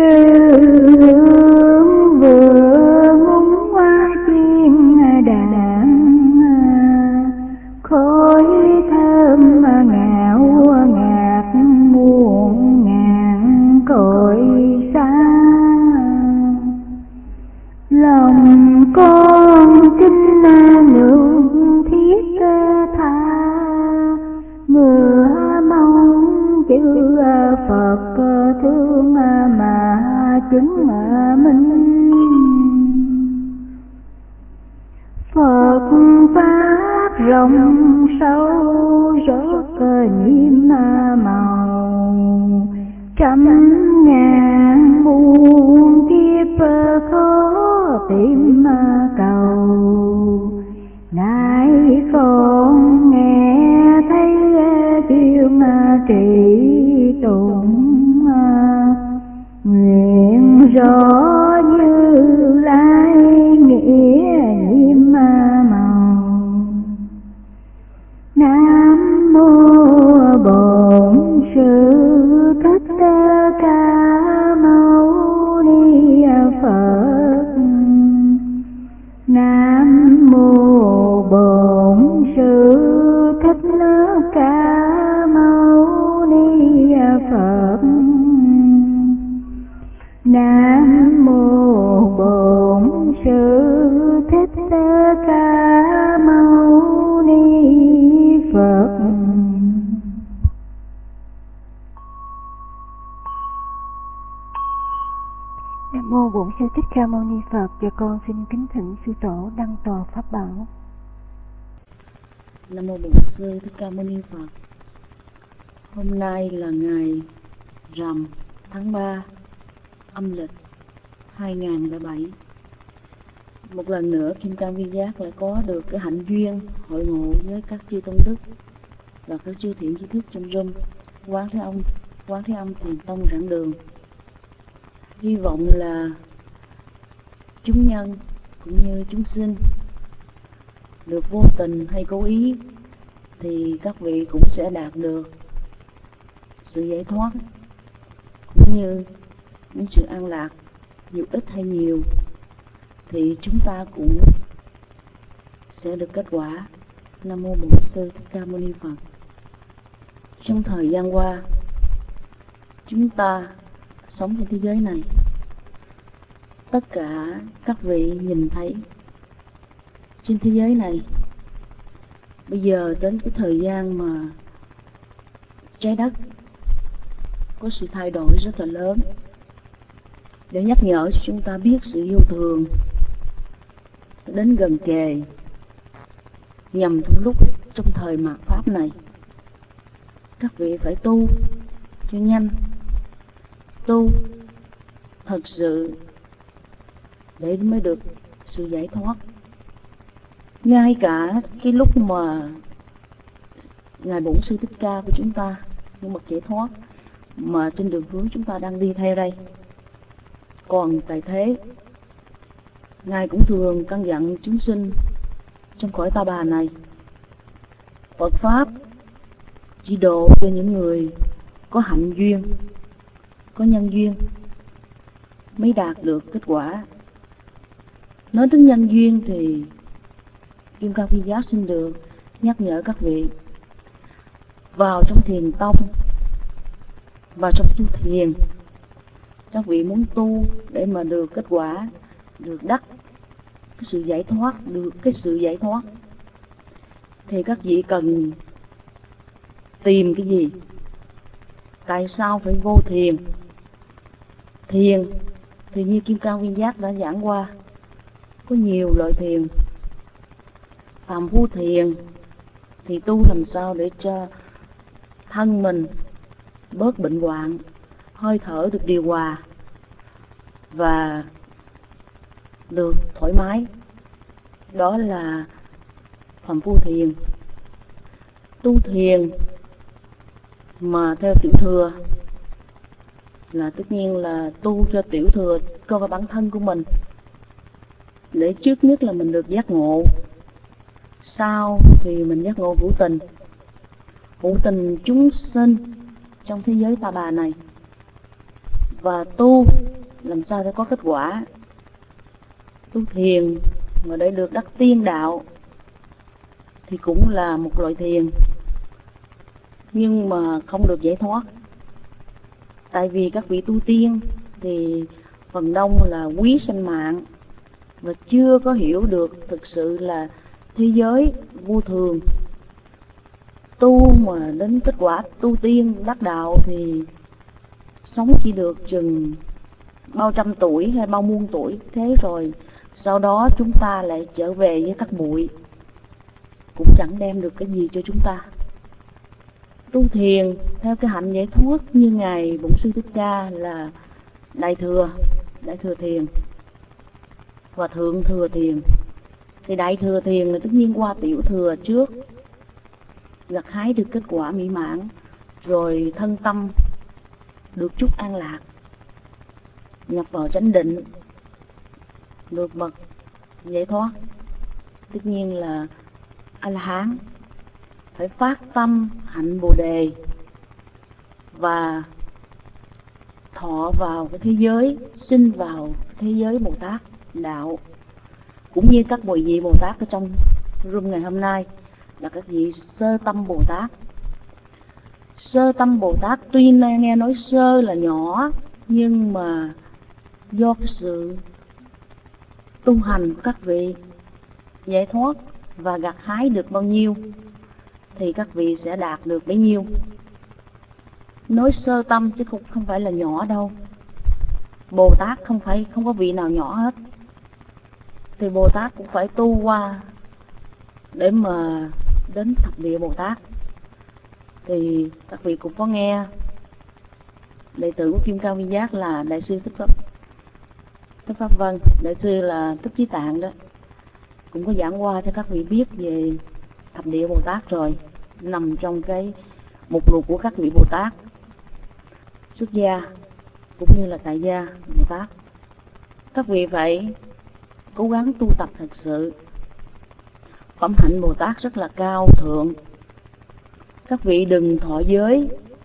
lương vừa ngúng hoa chiên đàn, khói thơm ngào ngạt muôn ngàn cội xa. Lòng con kinh lượng thiết tha, mưa mong chữ Phật thương mà chứng minh. Phật pháp rộng sâu rất nhiệm màu, trăm ngàn muôn kiếp khó tìm cầu. Nay con nghe thấy kêu trì tụng, nguyện rõ Như Lai nghĩa nhiệm màu. Nam mô Bổn Sư Thích Ca Mâu Ni Phật. Nam mô Bổn Sư Thích Ca Mâu Ni Phật. Nam mô Bổn Sư Thích Ca Mâu Ni Phật. Nam mô Bổn Sư Thích Ca Mâu Ni Phật. Và con xin kính thỉnh sư tổ đăng tòa pháp bảo. Nam mô Bổn Sư Thích Ca Mâu Ni Phật. Hôm nay là ngày rằm tháng 3 âm lịch 2007. Một lần nữa Kim Cang Vi Giác lại có được cái hạnh duyên hội ngộ với các chư tôn đức và các chư thiện tri thức trong room Quán Thế Âm Thiền Tông Rạng Đường. Hy vọng là chúng nhân cũng như chúng sinh được vô tình hay cố ý thì các vị cũng sẽ đạt được sự giải thoát cũng như những sự an lạc, dù ít hay nhiều thì chúng ta cũng sẽ được kết quả. Nam mô Bổn Sư Thích Ca Mâu Ni Phật. Trong thời gian qua, chúng ta sống trên thế giới này, tất cả các vị nhìn thấy trên thế giới này bây giờ đến cái thời gian mà trái đất có sự thay đổi rất là lớn, để nhắc nhở cho chúng ta biết sự vô thường đến gần kề, nhằm trong thời mạt pháp này các vị phải tu cho nhanh, tu thật sự để mới được sự giải thoát. Ngay cả cái lúc mà Ngài Bổn Sư Thích Ca của chúng ta nhưng mà giải thoát, mà trên đường hướng chúng ta đang đi theo đây, còn tại thế Ngài cũng thường căn dặn chúng sinh trong cõi ta bà này, Phật Pháp chỉ độ cho những người có hạnh duyên, có nhân duyên mới đạt được kết quả. Nói đến nhân duyên thì Kim Cang Vi Giác xin được nhắc nhở các vị vào trong thiền tông, vào trong tu thiền, các vị muốn tu để mà được kết quả, được đắc cái sự giải thoát, thì các vị cần tìm cái gì? Tại sao phải vô thiền? Thiền thì như Kim Cang Vi Giác đã giảng qua, có nhiều loại thiền. Phàm phu thiền thì tu làm sao để cho thân mình bớt bệnh hoạn, hơi thở được điều hòa và được thoải mái. Đó là phàm phu thiền. Tu thiền mà theo tiểu thừa là tất nhiên là tu cho tiểu thừa cho bản thân của mình, để trước nhất là mình được giác ngộ, sau thì mình giác ngộ hữu tình chúng sinh trong thế giới ta bà này. Và tu làm sao để có kết quả. Tu thiền mà để được đắc tiên đạo thì cũng là một loại thiền, nhưng mà không được giải thoát. Tại vì các vị tu tiên thì phần đông là quý sanh mạng và chưa có hiểu được thực sự là thế giới vô thường. Tu mà đến kết quả tu tiên đắc đạo thì sống chỉ được chừng bao trăm tuổi hay bao muôn tuổi, thế rồi sau đó chúng ta lại trở về với các bụi, cũng chẳng đem được cái gì cho chúng ta. Tu thiền theo cái hạnh giải thoát như Ngài Bổn Sư Thích Ca là Đại Thừa Thiền và Thượng Thừa Thiền. Thì Đại Thừa Thiền là tất nhiên qua Tiểu Thừa trước, gặt hái được kết quả mỹ mãn, rồi thân tâm được chút an lạc, nhập vào chánh định, được bậc giải thoát. Tất nhiên là A-la-hán phải phát tâm hạnh Bồ Đề và thọ vào cái thế giới, sinh vào cái thế giới Bồ Tát đạo. Cũng như các vị Bồ Tát ở trong room ngày hôm nay là các vị sơ tâm Bồ Tát. Sơ tâm Bồ Tát tuy nghe nói sơ là nhỏ, nhưng mà do cái sự tu hành của các vị giải thoát và gặt hái được bao nhiêu thì các vị sẽ đạt được bấy nhiêu. Nói sơ tâm chứ không phải là nhỏ đâu. Bồ Tát không có vị nào nhỏ hết. Thì Bồ Tát cũng phải tu qua để mà đến thập địa Bồ Tát. Thì các vị cũng có nghe đệ tử của Kim Cang Vi Giác là Đại sư Thích Pháp Vân, Đại sư là Thích Chí Tạng đó, cũng có giảng qua cho các vị biết về thập địa Bồ Tát rồi, nằm trong cái mục lục của các vị Bồ Tát xuất gia cũng như là tại gia Bồ Tát. Các vị phải cố gắng tu tập thật sự. Phẩm hạnh Bồ Tát rất là cao thượng. Các vị đừng thọ giới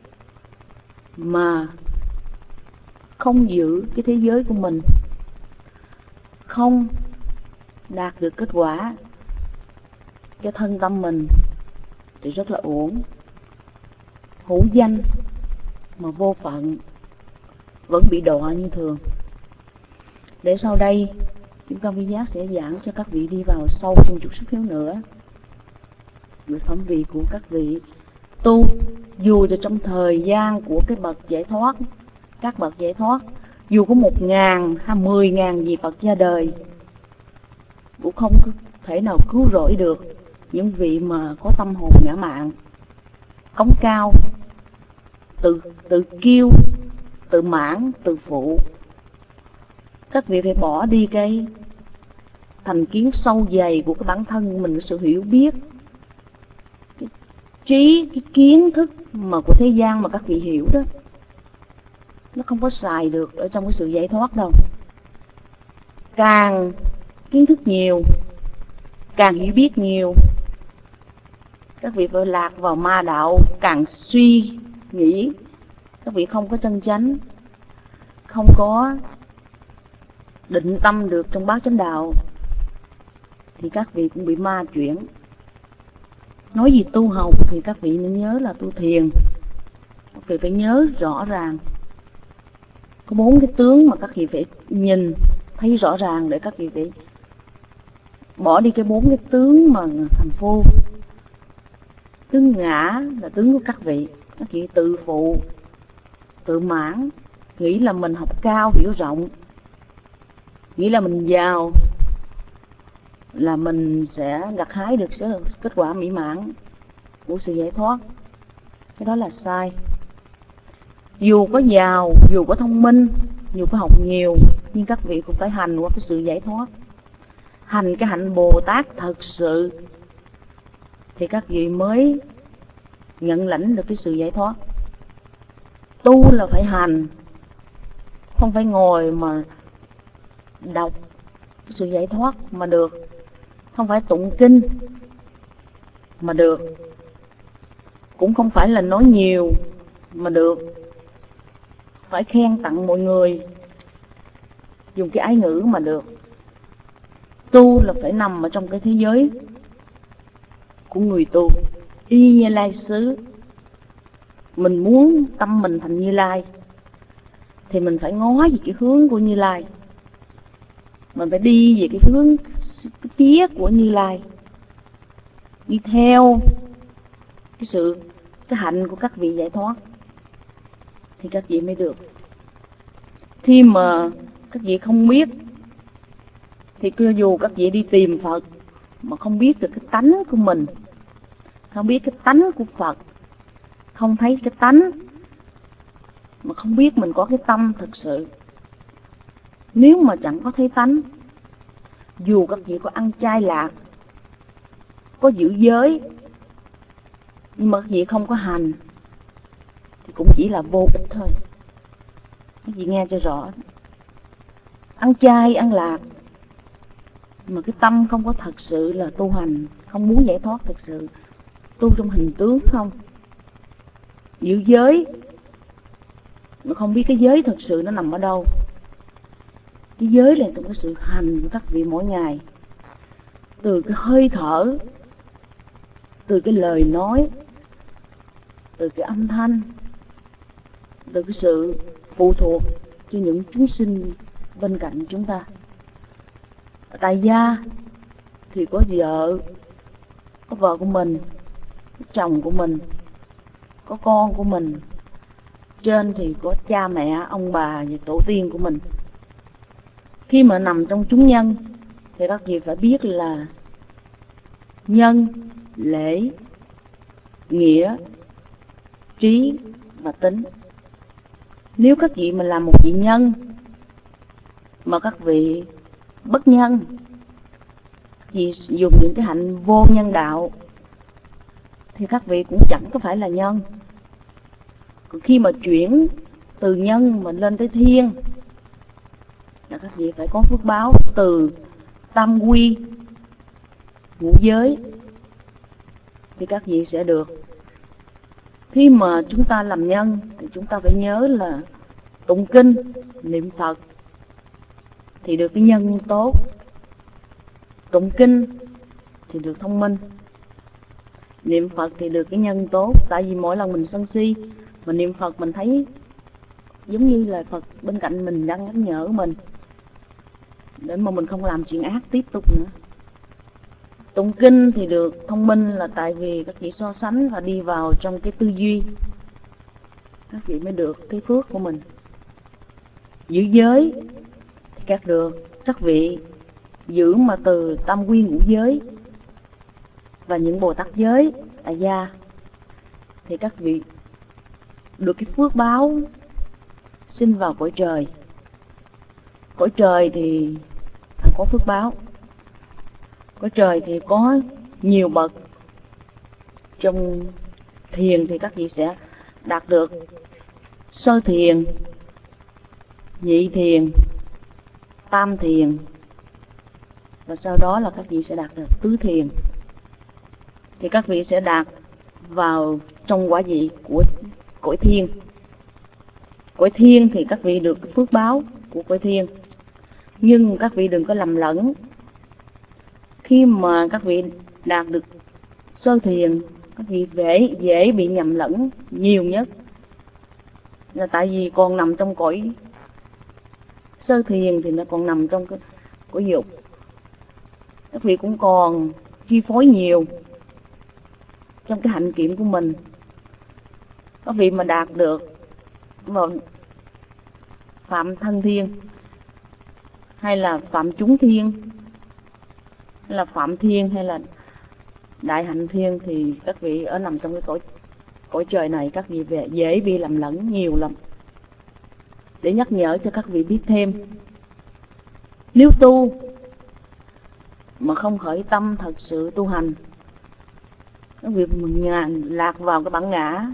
mà không giữ cái thế giới của mình, không đạt được kết quả cho thân tâm mình thì rất là uổng. Hữu danh mà vô phận vẫn bị đọa như thường. Để sau đây Kim Cang Vi Giác sẽ giảng cho các vị đi vào sâu trong chút xíu nữa về phẩm vị của các vị tu. Dù cho trong thời gian của cái bậc giải thoát, các bậc giải thoát, dù có 1.000 hay 10.000 vị Phật ra đời, cũng không thể nào cứu rỗi được những vị mà có tâm hồn ngã mạn, cống cao, tự kiêu, tự mãn, tự phụ. Các vị phải bỏ đi cái thành kiến sâu dày của cái bản thân mình, cái sự hiểu biết, cái trí, cái kiến thức mà của thế gian mà các vị hiểu đó, nó không có xài được ở trong cái sự giải thoát đâu. Càng kiến thức nhiều, càng hiểu biết nhiều, các vị phải lạc vào ma đạo. Càng suy nghĩ, các vị không có chân chánh, không có định tâm được trong bát chánh đạo, thì các vị cũng bị ma chuyển. Nói gì tu học thì các vị nên nhớ là tu thiền. Các vị phải nhớ rõ ràng có 4 cái tướng mà các vị phải nhìn thấy rõ ràng, để các vị phải bỏ đi cái 4 cái tướng mà thành phu. Tướng ngã là tướng của các vị. Các vị tự phụ, tự mãn, nghĩ là mình học cao, hiểu rộng, nghĩ là mình giàu, là mình sẽ gặt hái được kết quả mỹ mãn của sự giải thoát. Cái đó là sai. Dù có giàu, dù có thông minh, dù có học nhiều, nhưng các vị cũng phải hành qua cái sự giải thoát, hành cái hạnh Bồ Tát thật sự, thì các vị mới nhận lãnh được cái sự giải thoát. Tu là phải hành, không phải ngồi mà đọc cái sự giải thoát mà được, không phải tụng kinh mà được, cũng không phải là nói nhiều mà được, phải khen tặng mọi người, dùng cái ái ngữ mà được. Tu là phải nằm ở trong cái thế giới của người tu, y Như Lai xứ. Mình muốn tâm mình thành Như Lai thì mình phải ngó về cái hướng của Như Lai, mình phải đi về cái hướng, cái phía của Như Lai, đi theo cái hạnh của các vị giải thoát thì các vị mới được. Khi mà các vị không biết thì cho dù các vị đi tìm Phật mà không biết được cái tánh của mình, không biết cái tánh của Phật, không thấy cái tánh, mà không biết mình có cái tâm thực sự, nếu mà chẳng có thấy tánh, dù các vị có ăn chay lạc, có giữ giới, nhưng mà các vị không có hành thì cũng chỉ là vô ích thôi. Các vị nghe cho rõ. Ăn chay, ăn lạc mà cái tâm không có thật sự là tu hành, không muốn giải thoát thật sự, tu trong hình tướng không. Giữ giới mà không biết cái giới thật sự nó nằm ở đâu. Cái giới là trong cái sự hành của các vị mỗi ngày, từ cái hơi thở, từ cái lời nói, từ cái âm thanh, từ cái sự phụ thuộc cho những chúng sinh bên cạnh chúng ta. Tại gia thì có vợ của mình, có chồng của mình, có con của mình. Trên thì có cha mẹ, ông bà và tổ tiên của mình. Khi mà nằm trong chúng nhân thì các vị phải biết là nhân, lễ, nghĩa, trí và tính. Nếu các vị mà làm một vị nhân mà các vị bất nhân, các vị dùng những cái hạnh vô nhân đạo thì các vị cũng chẳng có phải là nhân. Còn khi mà chuyển từ nhân mà lên tới thiên là các vị phải có phước báo từ tam quy, ngũ giới thì các vị sẽ được. Khi mà chúng ta làm nhân thì chúng ta phải nhớ là tụng kinh, niệm Phật thì được cái nhân tốt, tụng kinh thì được thông minh, niệm Phật thì được cái nhân tốt. Tại vì mỗi lần mình sân si, mình niệm Phật mình thấy giống như là Phật bên cạnh mình đang nhắc nhở mình để mà mình không làm chuyện ác tiếp tục nữa. Tụng kinh thì được thông minh là tại vì các vị so sánh và đi vào trong cái tư duy, các vị mới được cái phước của mình. Giữ giới thì các vị giữ mà từ tam quy ngũ giới và những Bồ Tát giới tại gia thì các vị được cái phước báo sinh vào cõi trời. Cõi trời thì phải có phước báo. Cõi trời thì có nhiều bậc. Trong thiền thì các vị sẽ đạt được sơ thiền, nhị thiền, tam thiền, và sau đó là các vị sẽ đạt được tứ thiền. Thì các vị sẽ đạt vào trong quả vị của cõi thiên. Cõi thiên thì các vị được phước báo của cõi thiên. Nhưng các vị đừng có lầm lẫn. Khi mà các vị đạt được sơ thiền, các vị dễ bị nhầm lẫn nhiều nhất là tại vì còn nằm trong cõi sơ thiền thì nó còn nằm trong cái cõi dục. Các vị cũng còn chi phối nhiều trong cái hạnh kiểm của mình. Các vị mà đạt được vào phạm thân thiên, hay là phạm chúng thiên, hay là phạm thiên, hay là đại hạnh thiên thì các vị ở nằm trong cái cõi trời này, các vị dễ bị lầm lẫn nhiều lắm. Để nhắc nhở cho các vị biết thêm, nếu tu mà không khởi tâm thật sự tu hành, các vị lạc vào cái bản ngã,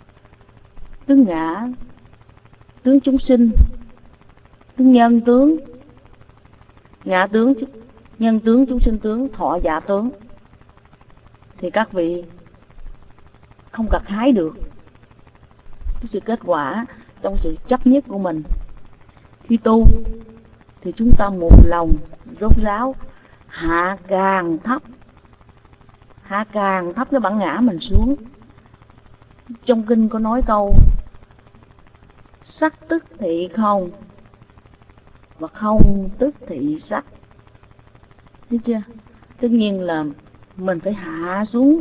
tướng chúng sinh, tướng nhân tướng, ngã tướng, nhân tướng, chúng sinh tướng, thọ giả tướng, thì các vị không gặt hái được cái sự kết quả trong sự chấp nhất của mình. Khi tu thì chúng ta một lòng rốt ráo hạ càng thấp cái bản ngã mình xuống. Trong kinh có nói câu sắc tức thị không và không tức thị sắc. Thấy chưa? Tất nhiên là mình phải hạ xuống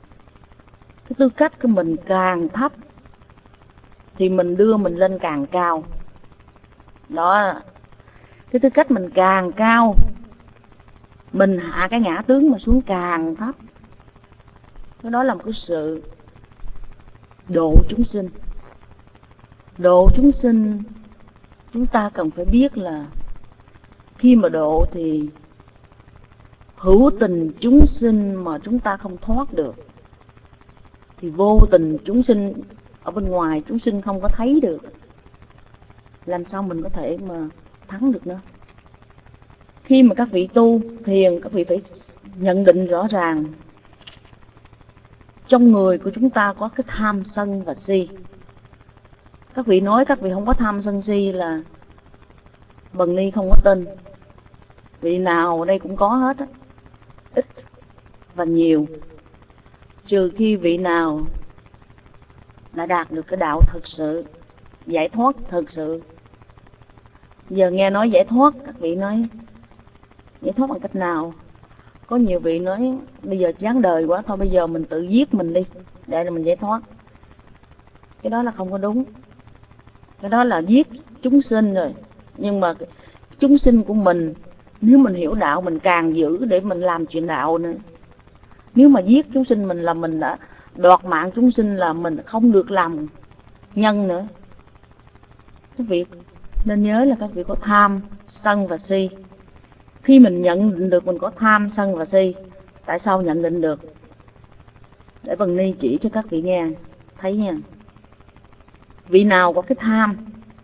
cái tư cách của mình càng thấp thì mình đưa mình lên càng cao. Đó, cái tư cách mình càng cao, mình hạ cái ngã tướng mà xuống càng thấp. Cái đó là một cái sự độ chúng sinh. Độ chúng sinh, chúng ta cần phải biết là khi mà độ thì hữu tình chúng sinh mà chúng ta không thoát được, thì vô tình chúng sinh ở bên ngoài chúng sinh không có thấy được, làm sao mình có thể mà thắng được nó. Khi mà các vị tu thiền, các vị phải nhận định rõ ràng trong người của chúng ta có cái tham sân và si. Các vị nói các vị không có tham sân si là Bần Ni không có tin. Vị nào ở đây cũng có hết á, ít và nhiều, trừ khi vị nào đã đạt được cái đạo thực sự, giải thoát thực sự. Giờ nghe nói giải thoát, các vị nói giải thoát bằng cách nào? Có nhiều vị nói bây giờ chán đời quá, thôi bây giờ mình tự giết mình đi để mình giải thoát. Cái đó là không có đúng. Cái đó là giết chúng sinh rồi. Nhưng mà chúng sinh của mình, nếu mình hiểu đạo mình càng giữ để mình làm chuyện đạo nữa. Nếu mà giết chúng sinh mình là mình đã đoạt mạng chúng sinh, là mình không được làm nhân nữa. Các vị nên nhớ là các vị có tham, sân và si. Khi mình nhận định được mình có tham, sân và si, tại sao nhận định được? Để Bần Ni chỉ cho các vị nghe, thấy nha. Vị nào có cái tham,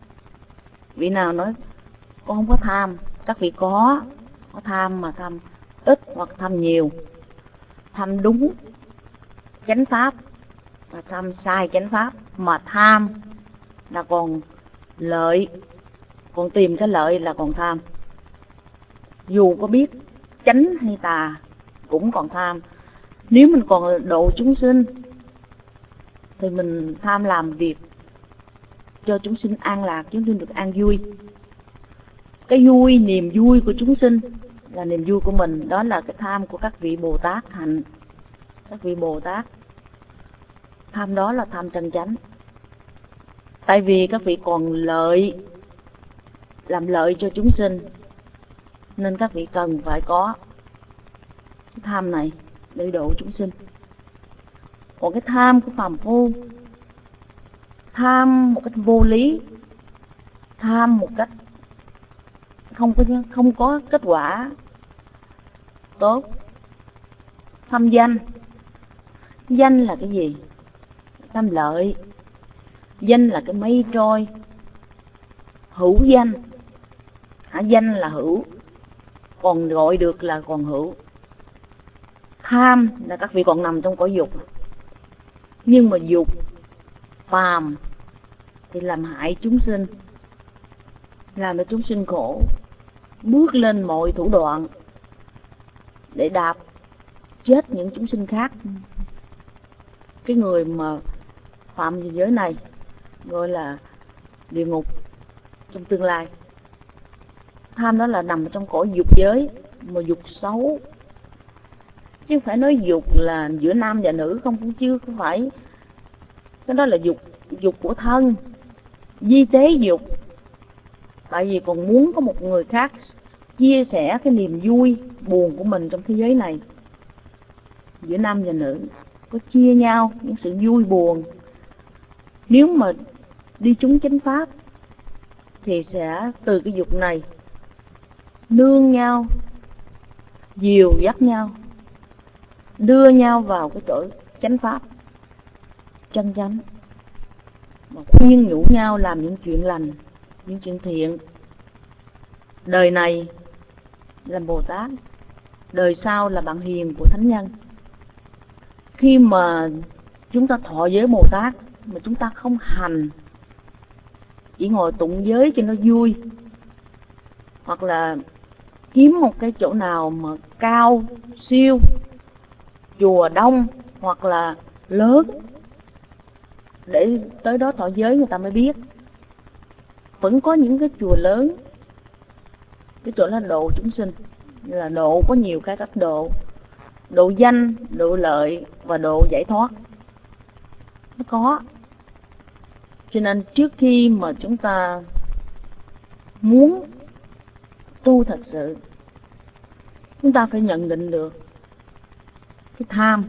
vị nào nói con không có tham, các vị có tham mà tham ít hoặc tham nhiều. Tham đúng chánh pháp và tham sai chánh pháp. Mà tham là còn lợi, còn tìm cái lợi là còn tham. Dù có biết chánh hay tà cũng còn tham. Nếu mình còn độ chúng sinh thì mình tham làm việc cho chúng sinh an lạc, chúng sinh được an vui. Cái vui, niềm vui của chúng sinh là niềm vui của mình. Đó là cái tham của các vị Bồ Tát hạnh. Các vị Bồ Tát tham đó là tham chân chánh. Tại vì các vị còn lợi, làm lợi cho chúng sinh, nên các vị cần phải có cái tham này để độ chúng sinh. Còn cái tham của phàm phu, tham một cách vô lý, tham một cách không có kết quả tốt. Tham danh. Danh là cái gì? Tham lợi. Danh là cái mây trôi. Hữu danh. Danh là hữu, còn gọi được là còn hữu. Tham là các vị còn nằm trong cõi dục. Nhưng mà dục phàm thì làm hại chúng sinh, làm cho chúng sinh khổ, bước lên mọi thủ đoạn để đạp chết những chúng sinh khác. Cái người mà phạm giới này gọi là địa ngục trong tương lai. Tham đó là nằm trong cõi dục giới, mà dục xấu, chứ không phải nói dục là giữa nam và nữ, không phải. Cái đó là dục của thân, di tế dục. Tại vì còn muốn có một người khác chia sẻ cái niềm vui buồn của mình trong thế giới này. Giữa nam và nữ có chia nhau những sự vui buồn. Nếu mà đi trúng chánh pháp thì sẽ từ cái dục này nương nhau, dìu dắt nhau, đưa nhau vào cái chỗ chánh pháp chân chánh, mà khuyên nhủ nhau làm những chuyện lành, những chuyện thiện. Đời này làm Bồ Tát, đời sau là bạn hiền của thánh nhân. Khi mà chúng ta thọ giới Bồ Tát mà chúng ta không hành chỉ ngồi tụng giới cho nó vui, hoặc là kiếm một cái chỗ nào mà cao siêu, chùa đông hoặc là lớn, để tới đó thọ giới người ta mới biết. Vẫn có những cái chùa lớn, cái chỗ là độ chúng sinh, là độ có nhiều cái cách độ: độ danh, độ lợi và độ giải thoát. Nó có. Cho nên trước khi mà chúng ta muốn tu thật sự, chúng ta phải nhận định được cái tham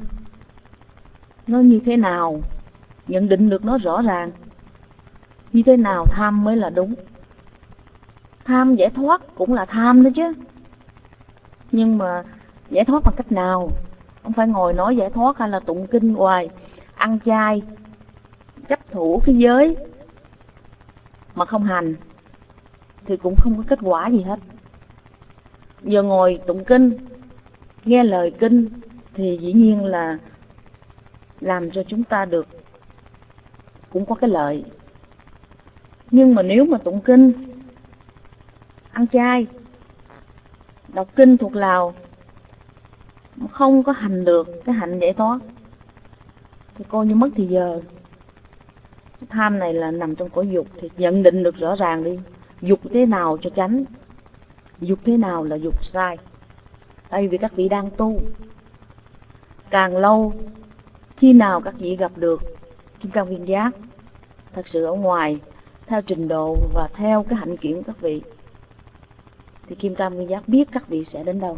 nó như thế nào, nhận định được nó rõ ràng. Như thế nào tham mới là đúng. Tham giải thoát cũng là tham đó chứ, nhưng mà giải thoát bằng cách nào? Không phải ngồi nói giải thoát hay là tụng kinh hoài, ăn chay, chấp thủ cái giới mà không hành thì cũng không có kết quả gì hết. Giờ ngồi tụng kinh, nghe lời kinh thì dĩ nhiên là làm cho chúng ta được, cũng có cái lợi. Nhưng mà nếu mà tụng kinh, ăn chay, đọc kinh thuộc lòng, không có hành được cái hạnh giải thoát thì coi như mất thì giờ. Cái tham này là nằm trong cõi dục, thì nhận định được rõ ràng đi. Dục thế nào cho tránh, dục thế nào là dục sai. Tại vì các vị đang tu, càng lâu, khi nào các vị gặp được Kim Cang Viên Giác thật sự ở ngoài, theo trình độ và theo cái hạnh kiểm của các vị, thì Kim Cang Viên Giác biết các vị sẽ đến đâu.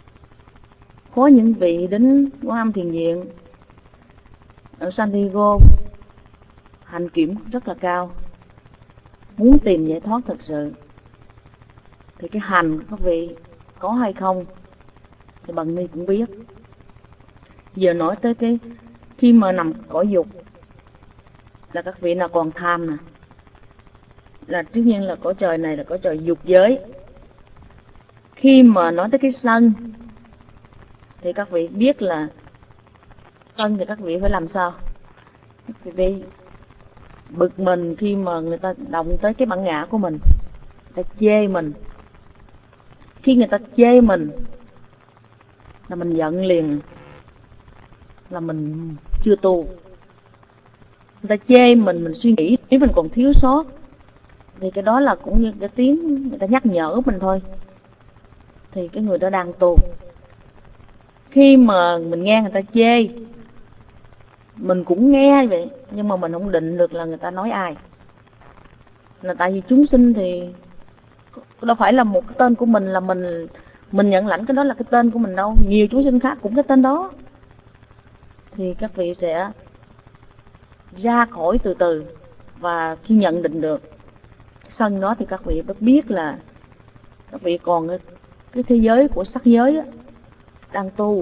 Có những vị đến Quán Âm Thiền Viện ở San Diego, hạnh kiểm rất là cao, muốn tìm giải thoát thật sự, thì cái hành của các vị có hay không thì bằng ni cũng biết. Giờ nói tới cái khi mà nằm cõi dục là các vị nào còn tham nè, là tất nhiên là cõi trời này là cõi trời dục giới. Khi mà nói tới cái sân thì các vị biết là sân thì các vị phải làm sao? Các vị bực mình khi mà người ta động tới cái bản ngã của mình, người ta chê mình. Khi người ta chê mình là mình giận liền, là mình chưa tu. Người ta chê mình suy nghĩ nếu mình còn thiếu sót thì cái đó là cũng như cái tiếng người ta nhắc nhở mình thôi, thì cái người đó đang tu. Khi mà mình nghe người ta chê, mình cũng nghe vậy, nhưng mà mình không định được là người ta nói ai. Là tại vì chúng sinh thì đâu phải là một cái tên của mình là mình nhận lãnh cái đó là cái tên của mình đâu. Nhiều chúng sinh khác cũng cái tên đó. Thì các vị sẽ ra khỏi từ từ, và khi nhận định được cái sân đó thì các vị mới biết là các vị còn cái thế giới của sắc giới á, đang tu.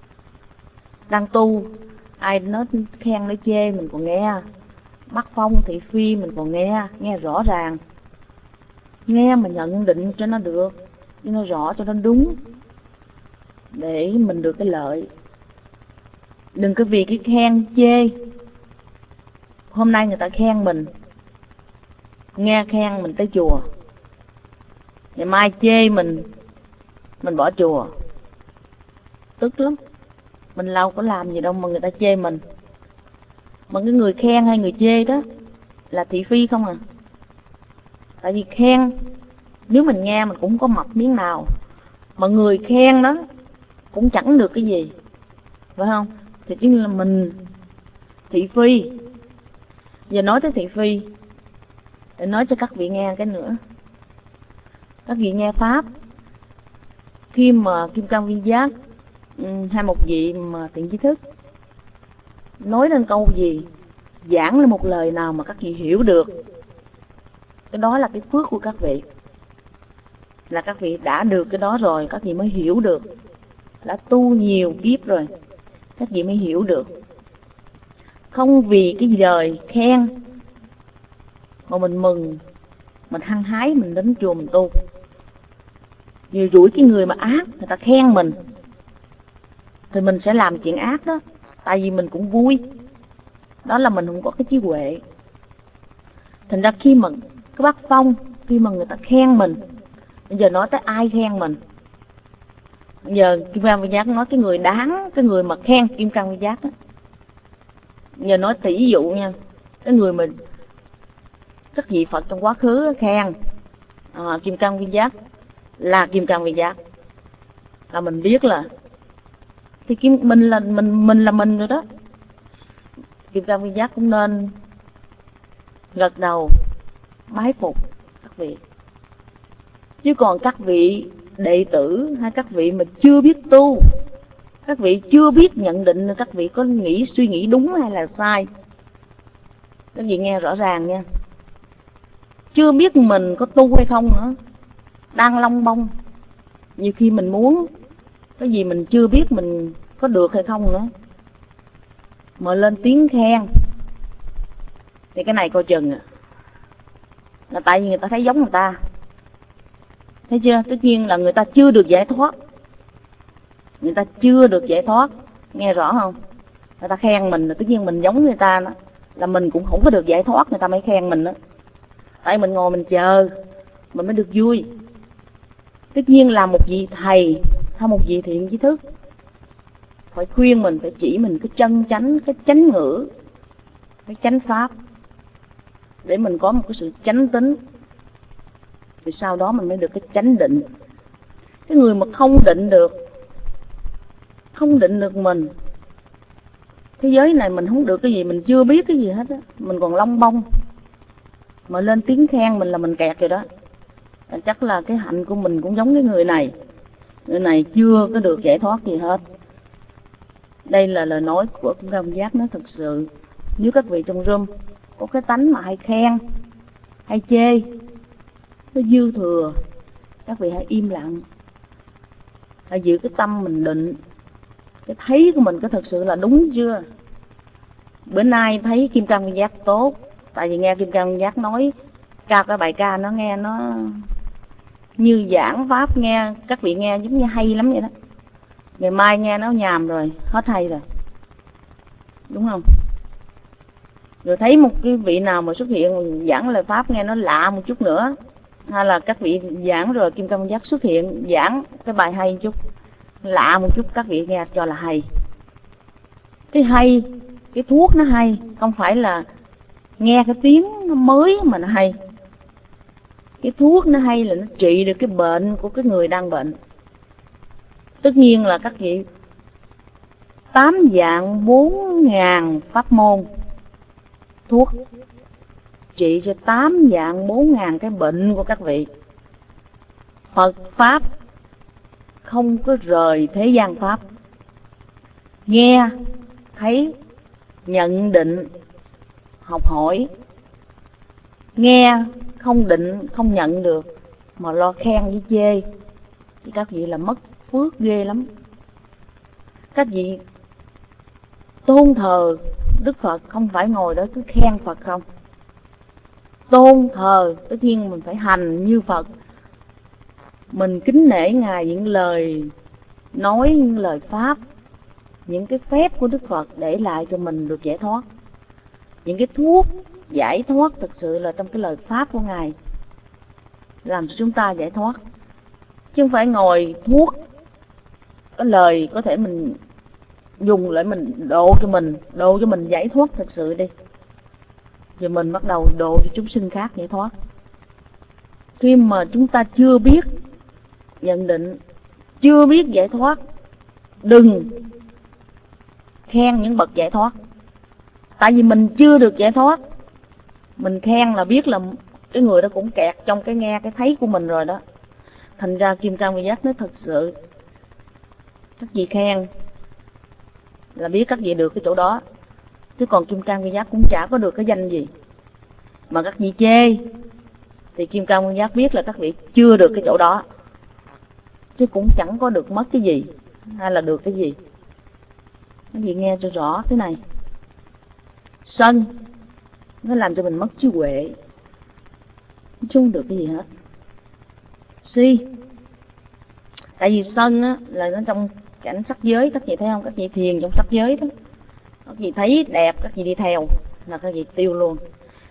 Đang tu, ai nói khen nói chê mình còn nghe, bắt phong thị phi mình còn nghe rõ ràng. Nghe mà nhận định cho nó được, cho nó rõ, cho nó đúng, để mình được cái lợi. Đừng có vì cái khen chê. Hôm nay người ta khen mình, nghe khen mình tới chùa, ngày mai chê mình bỏ chùa. Tức lắm. Mình đâu có làm gì đâu mà người ta chê mình. Mà cái người khen hay người chê đó là thị phi không à. Tại vì khen, nếu mình nghe mình cũng có mập miếng nào, mà người khen đó cũng chẳng được cái gì, phải không? Thì chính là mình thị phi. Giờ nói tới thị phi, để nói cho các vị nghe cái nữa. Các vị nghe Pháp, khi mà Kim Cang Viên Giác hay một vị mà thiện trí thức nói lên câu gì, giảng lên một lời nào mà các vị hiểu được, cái đó là cái phước của các vị. Là các vị đã được cái đó rồi, các vị mới hiểu được. Đã tu nhiều kiếp rồi, các vị mới hiểu được. Không vì cái lời khen mà mình mừng, mình hăng hái mình đến chùa mình tu. Vì rủi cái người mà ác, người ta khen mình thì mình sẽ làm chuyện ác đó. Tại vì mình cũng vui. Đó là mình không có cái trí huệ. Thành ra khi mà cái bát phong khi mà người ta khen mình. Bây giờ nói tới ai khen mình. Bây giờ Kim Cang Viên Giác nói cái người đáng, cái người mà khen Kim Cang Viên Giác đó. Giờ nói tỷ dụ nha, cái người mình các vị Phật trong quá khứ khen Kim Cang Viên Giác là Kim Cang Viên Giác, là mình biết là thì mình là mình rồi đó. Kim Cang Viên Giác cũng nên gật đầu bái phục các vị. Chứ còn các vị đệ tử hay các vị mà chưa biết tu, các vị chưa biết nhận định các vị có suy nghĩ đúng hay là sai. Các vị nghe rõ ràng nha. Chưa biết mình có tu hay không nữa, đang lông bông. Nhiều khi mình muốn cái gì mình chưa biết mình có được hay không nữa, mà lên tiếng khen thì cái này coi chừng là tại vì người ta thấy giống người ta. Thấy chưa? Tất nhiên là người ta chưa được giải thoát. Người ta chưa được giải thoát. Nghe rõ không? Người ta khen mình là tất nhiên mình giống người ta đó, là mình cũng không có được giải thoát, người ta mới khen mình đó. Tại mình ngồi mình chờ mình mới được vui. Tất nhiên là một vị thầy hay một vị thiện trí thức phải khuyên mình, phải chỉ mình cái chân chánh, cái chánh ngữ, cái chánh pháp, để mình có một cái sự chánh tính, thì sau đó mình mới được cái chánh định. Cái người mà không định được mình, thế giới này mình không được cái gì, mình chưa biết cái gì hết á, mình còn lông bông mà lên tiếng khen mình là mình kẹt rồi đó. Chắc là cái hạnh của mình cũng giống cái người này. Người này chưa có được giải thoát gì hết. Đây là lời nói của Kim Cang Viên Giác nó thật sự. Nếu các vị trong room có cái tánh mà hay khen, hay chê, nó dư thừa, các vị hãy im lặng, hãy giữ cái tâm mình định. Cái thấy của mình có thật sự là đúng chưa? Bữa nay thấy Kim Cang Viên Giác tốt, tại vì nghe Kim Cang Viên Giác nói ca cái bài ca, nó nghe nó như giảng pháp, nghe các vị nghe giống như hay lắm vậy đó. Ngày mai nghe nó nhàm rồi, hết hay rồi, đúng không? Rồi thấy một cái vị nào mà xuất hiện giảng lời pháp nghe nó lạ một chút nữa, hay là các vị giảng rồi Kim Cang Viên Giác xuất hiện giảng cái bài hay một chút, lạ một chút, các vị nghe cho là hay. Cái hay, cái thuốc nó hay, không phải là nghe cái tiếng nó mới mà nó hay. Cái thuốc nó hay là nó trị được cái bệnh của cái người đang bệnh. Tất nhiên là các vị 8 dạng 4.000 pháp môn thuốc trị cho 8 dạng 4.000 cái bệnh của các vị. Phật Pháp không có rời thế gian Pháp. Nghe, thấy, nhận định, học hỏi. Nghe, không định, không nhận được, mà lo khen với chê, thì các vị là mất phước ghê lắm. Các vị tôn thờ Đức Phật không phải ngồi đó cứ khen Phật không. Tôn thờ tất nhiên mình phải hành như Phật. Mình kính nể Ngài những lời nói, những lời pháp, những cái phép của Đức Phật để lại cho mình được giải thoát. Những cái thuốc giải thoát thực sự là trong cái lời pháp của Ngài, làm cho chúng ta giải thoát. Chứ không phải ngồi thuốc cái lời có thể mình dùng lại mình độ cho mình giải thoát thực sự đi. Rồi mình bắt đầu độ cho chúng sinh khác giải thoát. Khi mà chúng ta chưa biết nhận định, chưa biết giải thoát, đừng khen những bậc giải thoát. Tại vì mình chưa được giải thoát, mình khen là biết là cái người đó cũng kẹt trong cái nghe, cái thấy của mình rồi đó. Thành ra Kim Cang Viên Giác nói thật sự, các vị khen là biết các vị được cái chỗ đó. Chứ còn Kim Cang Viên Giác cũng chả có được cái danh gì. Mà các vị chê thì Kim Cang Viên Giác biết là các vị chưa được cái chỗ đó, chứ cũng chẳng có được mất cái gì hay là được cái gì. Các vị nghe cho rõ thế này. Sân nó làm cho mình mất trí huệ, chứ không được cái gì hết. Si, tại vì sân á là nó trong cảnh sắc giới, các vị thấy không? Các vị thiền trong sắc giới đó, các vị thấy đẹp các vị đi theo là các vị tiêu luôn.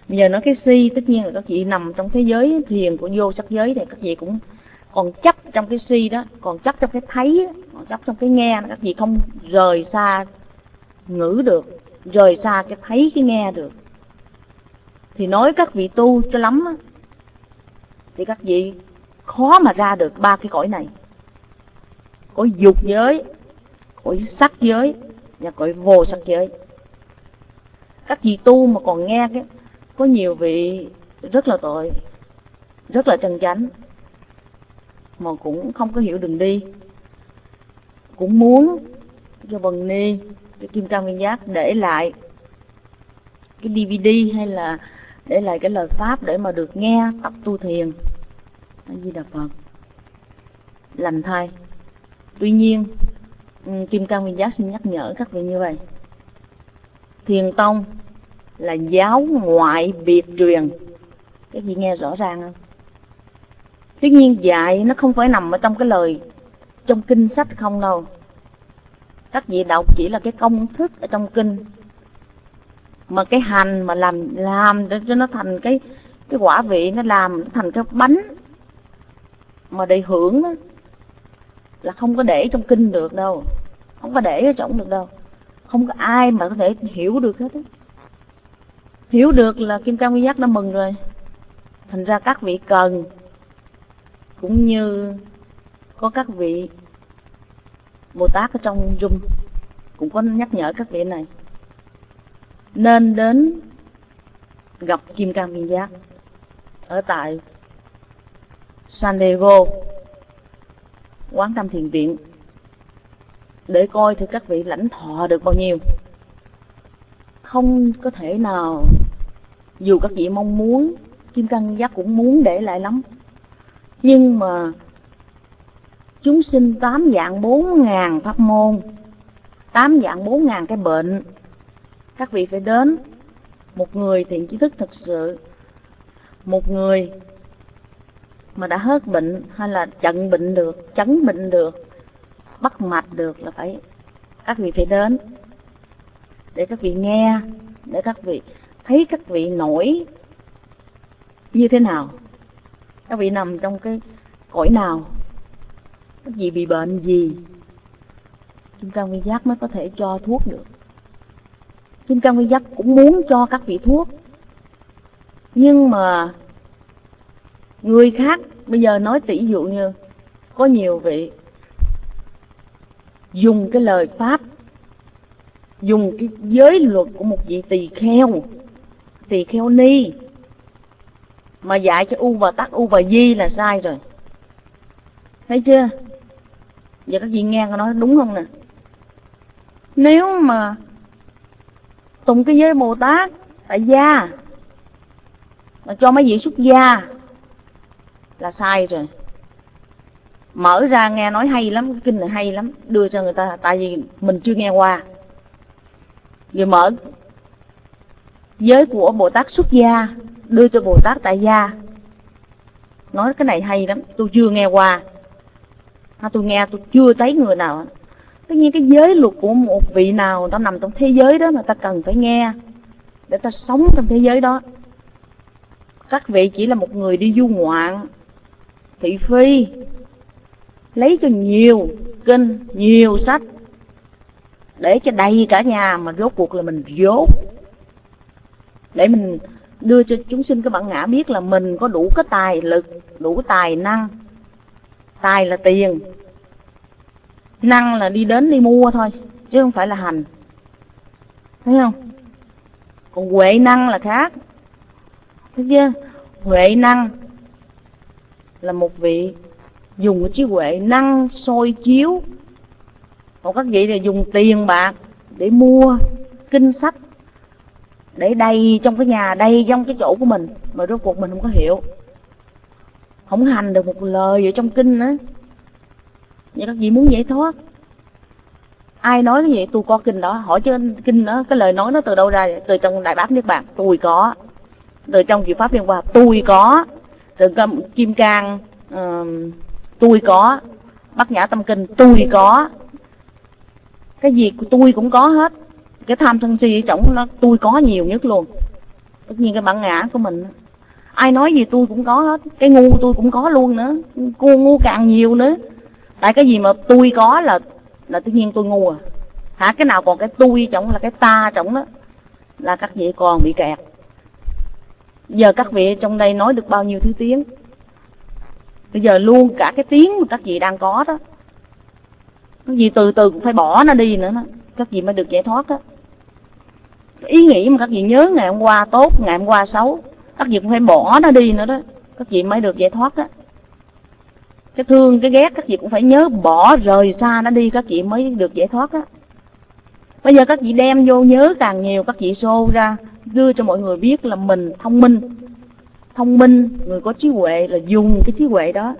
Bây giờ nói cái si, tất nhiên là các vị nằm trong thế giới thiền của vô sắc giới thì các vị cũng còn chấp trong cái si đó, còn chấp trong cái thấy, còn chấp trong cái nghe, các vị không rời xa ngữ được, rời xa cái thấy cái nghe được. Thì nói các vị tu cho lắm á, thì các vị khó mà ra được ba cái cõi này: cõi dục giới, cõi sắc giới và cõi vô sắc giới. Các vị tu mà còn nghe cái, có nhiều vị rất là tội, rất là chân chánh, mà cũng không có hiểu đường đi, cũng muốn cho Vân Ni, cho Kim Cang Viên Giác để lại cái DVD hay là để lại cái lời pháp để mà được nghe tập tu thiền. A Di Đà Phật. Lành thay. Tuy nhiên Kim Cang Viên Giác xin nhắc nhở các vị như vậy: Thiền tông là giáo ngoại biệt truyền. Các vị nghe rõ ràng không? Tất nhiên dạy nó không phải nằm ở trong cái lời trong kinh sách không đâu. Các vị đọc chỉ là cái công thức ở trong kinh, mà cái hành mà làm để cho nó thành cái quả vị, nó làm nó thành cái bánh mà để hưởng đó, là không có để trong kinh được đâu, không có để ở trong được đâu. Không có ai mà có thể hiểu được hết á. Hiểu được là Kim Cang Viên Giác đã mừng rồi. Thành ra các vị cần, cũng như có các vị Bồ Tát ở trong Zoom cũng có nhắc nhở các vị này, nên đến gặp Kim Cang Viên Giác ở tại San Diego, Quán Tâm Thiền Viện, để coi thử các vị lãnh thọ được bao nhiêu. Không có thể nào, dù các vị mong muốn, Kim Cang Viên Giác cũng muốn để lại lắm, nhưng mà chúng sinh 8 vạn 4.000 pháp môn, 8 vạn 4.000 cái bệnh, các vị phải đến. Một người thiện trí thức thực sự, một người mà đã hết bệnh hay là chẩn bệnh được, bắt mạch được là phải, các vị phải đến để các vị nghe, để các vị thấy các vị nổi như thế nào, các vị nằm trong cái cõi nào, các vị bị bệnh gì, Kim Cang Viên Giác mới có thể cho thuốc được. Kim Cang Viên Giác cũng muốn cho các vị thuốc, nhưng mà người khác bây giờ nói tỷ dụ như có nhiều vị dùng cái lời pháp, dùng cái giới luật của một vị tỳ kheo ni mà dạy cho U và Tắc, U và Di là sai rồi. Thấy chưa? Giờ các vị nghe có nói đúng không nè? Nếu mà tùng cái giới Bồ Tát tại gia mà cho mấy vị xuất gia là sai rồi. Mở ra nghe nói hay lắm, cái kinh này hay lắm, đưa cho người ta, tại vì mình chưa nghe qua. Rồi mở giới của Bồ Tát xuất gia đưa cho Bồ Tát tại gia, nói cái này hay lắm, tôi chưa nghe qua, tôi nghe tôi chưa thấy người nào. Tất nhiên cái giới luật của một vị nào ta nằm trong thế giới đó mà ta cần phải nghe để ta sống trong thế giới đó. Các vị chỉ là một người đi du ngoạn, thị phi, lấy cho nhiều kinh, nhiều sách để cho đầy cả nhà, mà rốt cuộc là mình dốt, để mình đưa cho chúng sinh cái bản ngã biết là mình có đủ cái tài lực, đủ tài năng. Tài là tiền, năng là đi đến đi mua thôi, chứ không phải là hành. Thấy không? Còn huệ năng là khác. Thấy chưa? Huệ năng là một vị dùng cái trí huệ năng soi chiếu. Còn các vị là dùng tiền bạc để mua kinh sách, để đầy trong cái nhà, đầy trong cái chỗ của mình, mà rốt cuộc mình không có hiểu, không hành được một lời ở trong kinh nữa. Vậy các vị muốn giải thoát, ai nói cái gì tôi có kinh đó, hỏi chứ kinh đó, cái lời nói nó từ đâu ra? Từ trong Đại Bát Niết Bàn tôi có, từ trong Diệu Pháp Liên Hoa tôi có, từ Kim Cang tôi có, Bát Nhã Tâm Kinh tôi có, cái gì tôi cũng có hết. Cái tham sân si ở trong nó tôi có nhiều nhất luôn. Tất nhiên cái bản ngã của mình, ai nói gì tôi cũng có hết. Cái ngu tôi cũng có luôn nữa, ngu càng nhiều nữa. Tại cái gì mà tôi có là tất nhiên tôi ngu à. Hả, cái nào còn cái tôi trọng là cái ta trọng đó là các vị còn bị kẹt. Giờ các vị trong đây nói được bao nhiêu thứ tiếng? Bây giờ luôn cả cái tiếng mà các vị đang có đó, các vị từ từ cũng phải bỏ nó đi nữa đó, các vị mới được giải thoát đó. Ý nghĩ mà các vị nhớ ngày hôm qua tốt, ngày hôm qua xấu, các vị cũng phải bỏ nó đi nữa đó, các vị mới được giải thoát đó. Cái thương, cái ghét các vị cũng phải nhớ bỏ, rời xa nó đi, các vị mới được giải thoát đó. Bây giờ các vị đem vô nhớ càng nhiều, các vị show ra, đưa cho mọi người biết là mình thông minh. Thông minh, người có trí huệ là dùng cái trí huệ đó